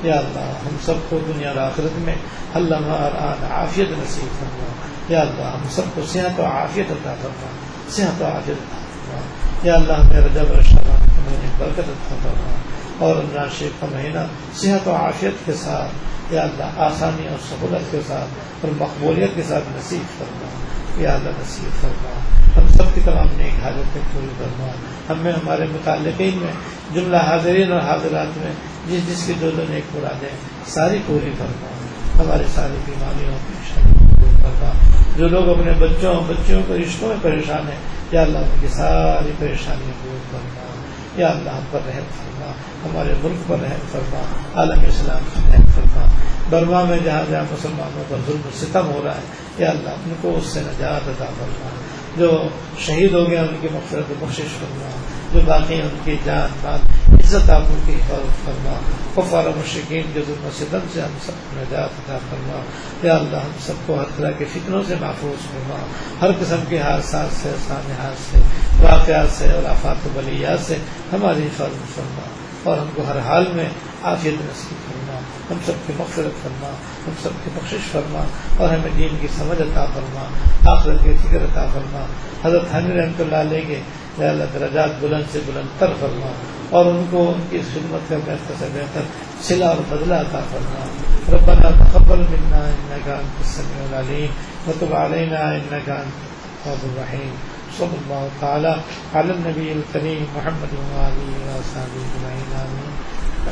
یا اللہ ہم سب کو دنیا اور آخرت میں اللہ عافیت نصیب فرما. یا اللہ ہم سب کو صحت و عافیت عطا فرما, صحت و عافیت عطا فرما. یا اللہ ہمیں رجب اور شعبان کے مہینے برکت عطا فرما, اور رمضان شریف کا مہینہ صحت و عافیت کے ساتھ یا اللہ آسانی اور سہولت کے ساتھ اور مقبولیت کے ساتھ نصیب فرما. یا اللہ نصیب فرما, ہم سب کی تمام نیک حاجتیں پوری فرما. ہمیں ہمارے متعلقین میں جملہ حاضرین اور حاضرات میں جس جس کی جو نیک مرادیں ساری پوری فرما. ہماری ساری بیماریوں پریشانیوں کو دور فرما. جو لوگ اپنے بچوں کے رشتوں میں پریشان ہیں یا اللہ ان کی ساری پریشانیوں کو دور فرما. یا اللہ ہم پر رحم فرما, ہمارے ملک پر رحم فرما, عالم اسلام پر رحم فرما. برما میں جہاں جہاں مسلمانوں پر ظلم و ستم ہو رہا ہے یا اللہ ان کو اس سے نجات عطا فرما. جو شہید ہو گئے ان کی مغفرت و بخشش فرما. جو باقی ان کی جان مال عزت آبرو کی حفاظت فرما. کفار و مشرکین کے ظلم و ستم سے ہم سب کو نجات عطا فرما. یا اللہ ہم سب کو ہر طرح کے فتنوں سے محفوظ فرما. ہر قسم کے حادثات سے, سانحات سے, واقعات سے اور آفات و بلیات سے ہماری حفاظت فرما, اور ہم کو ہر حال میں عافیت نصیب فرما. ہم سب کی مغفرت فرما, ہم سب کی بخشش فرما, اور ہمیں دین کی سمجھ عطا فرما, آخرت کی فکر عطا فرما. حضرت حنی رحمۃ اللہ علیہ کے یا اللہ درجات بلند سے بلند تر فرما, اور ان کو ان کی خدمت کا بہتر سے بہتر صلہ اور بدلہ عطا فرما. ربنا تقبل منا انك انت السميع العليم وتب علينا انك انت التواب الرحيم. صلی اللہ تعالی علی النبی الکریم محمد وآلہ وصحبہ اجمعین. آمین.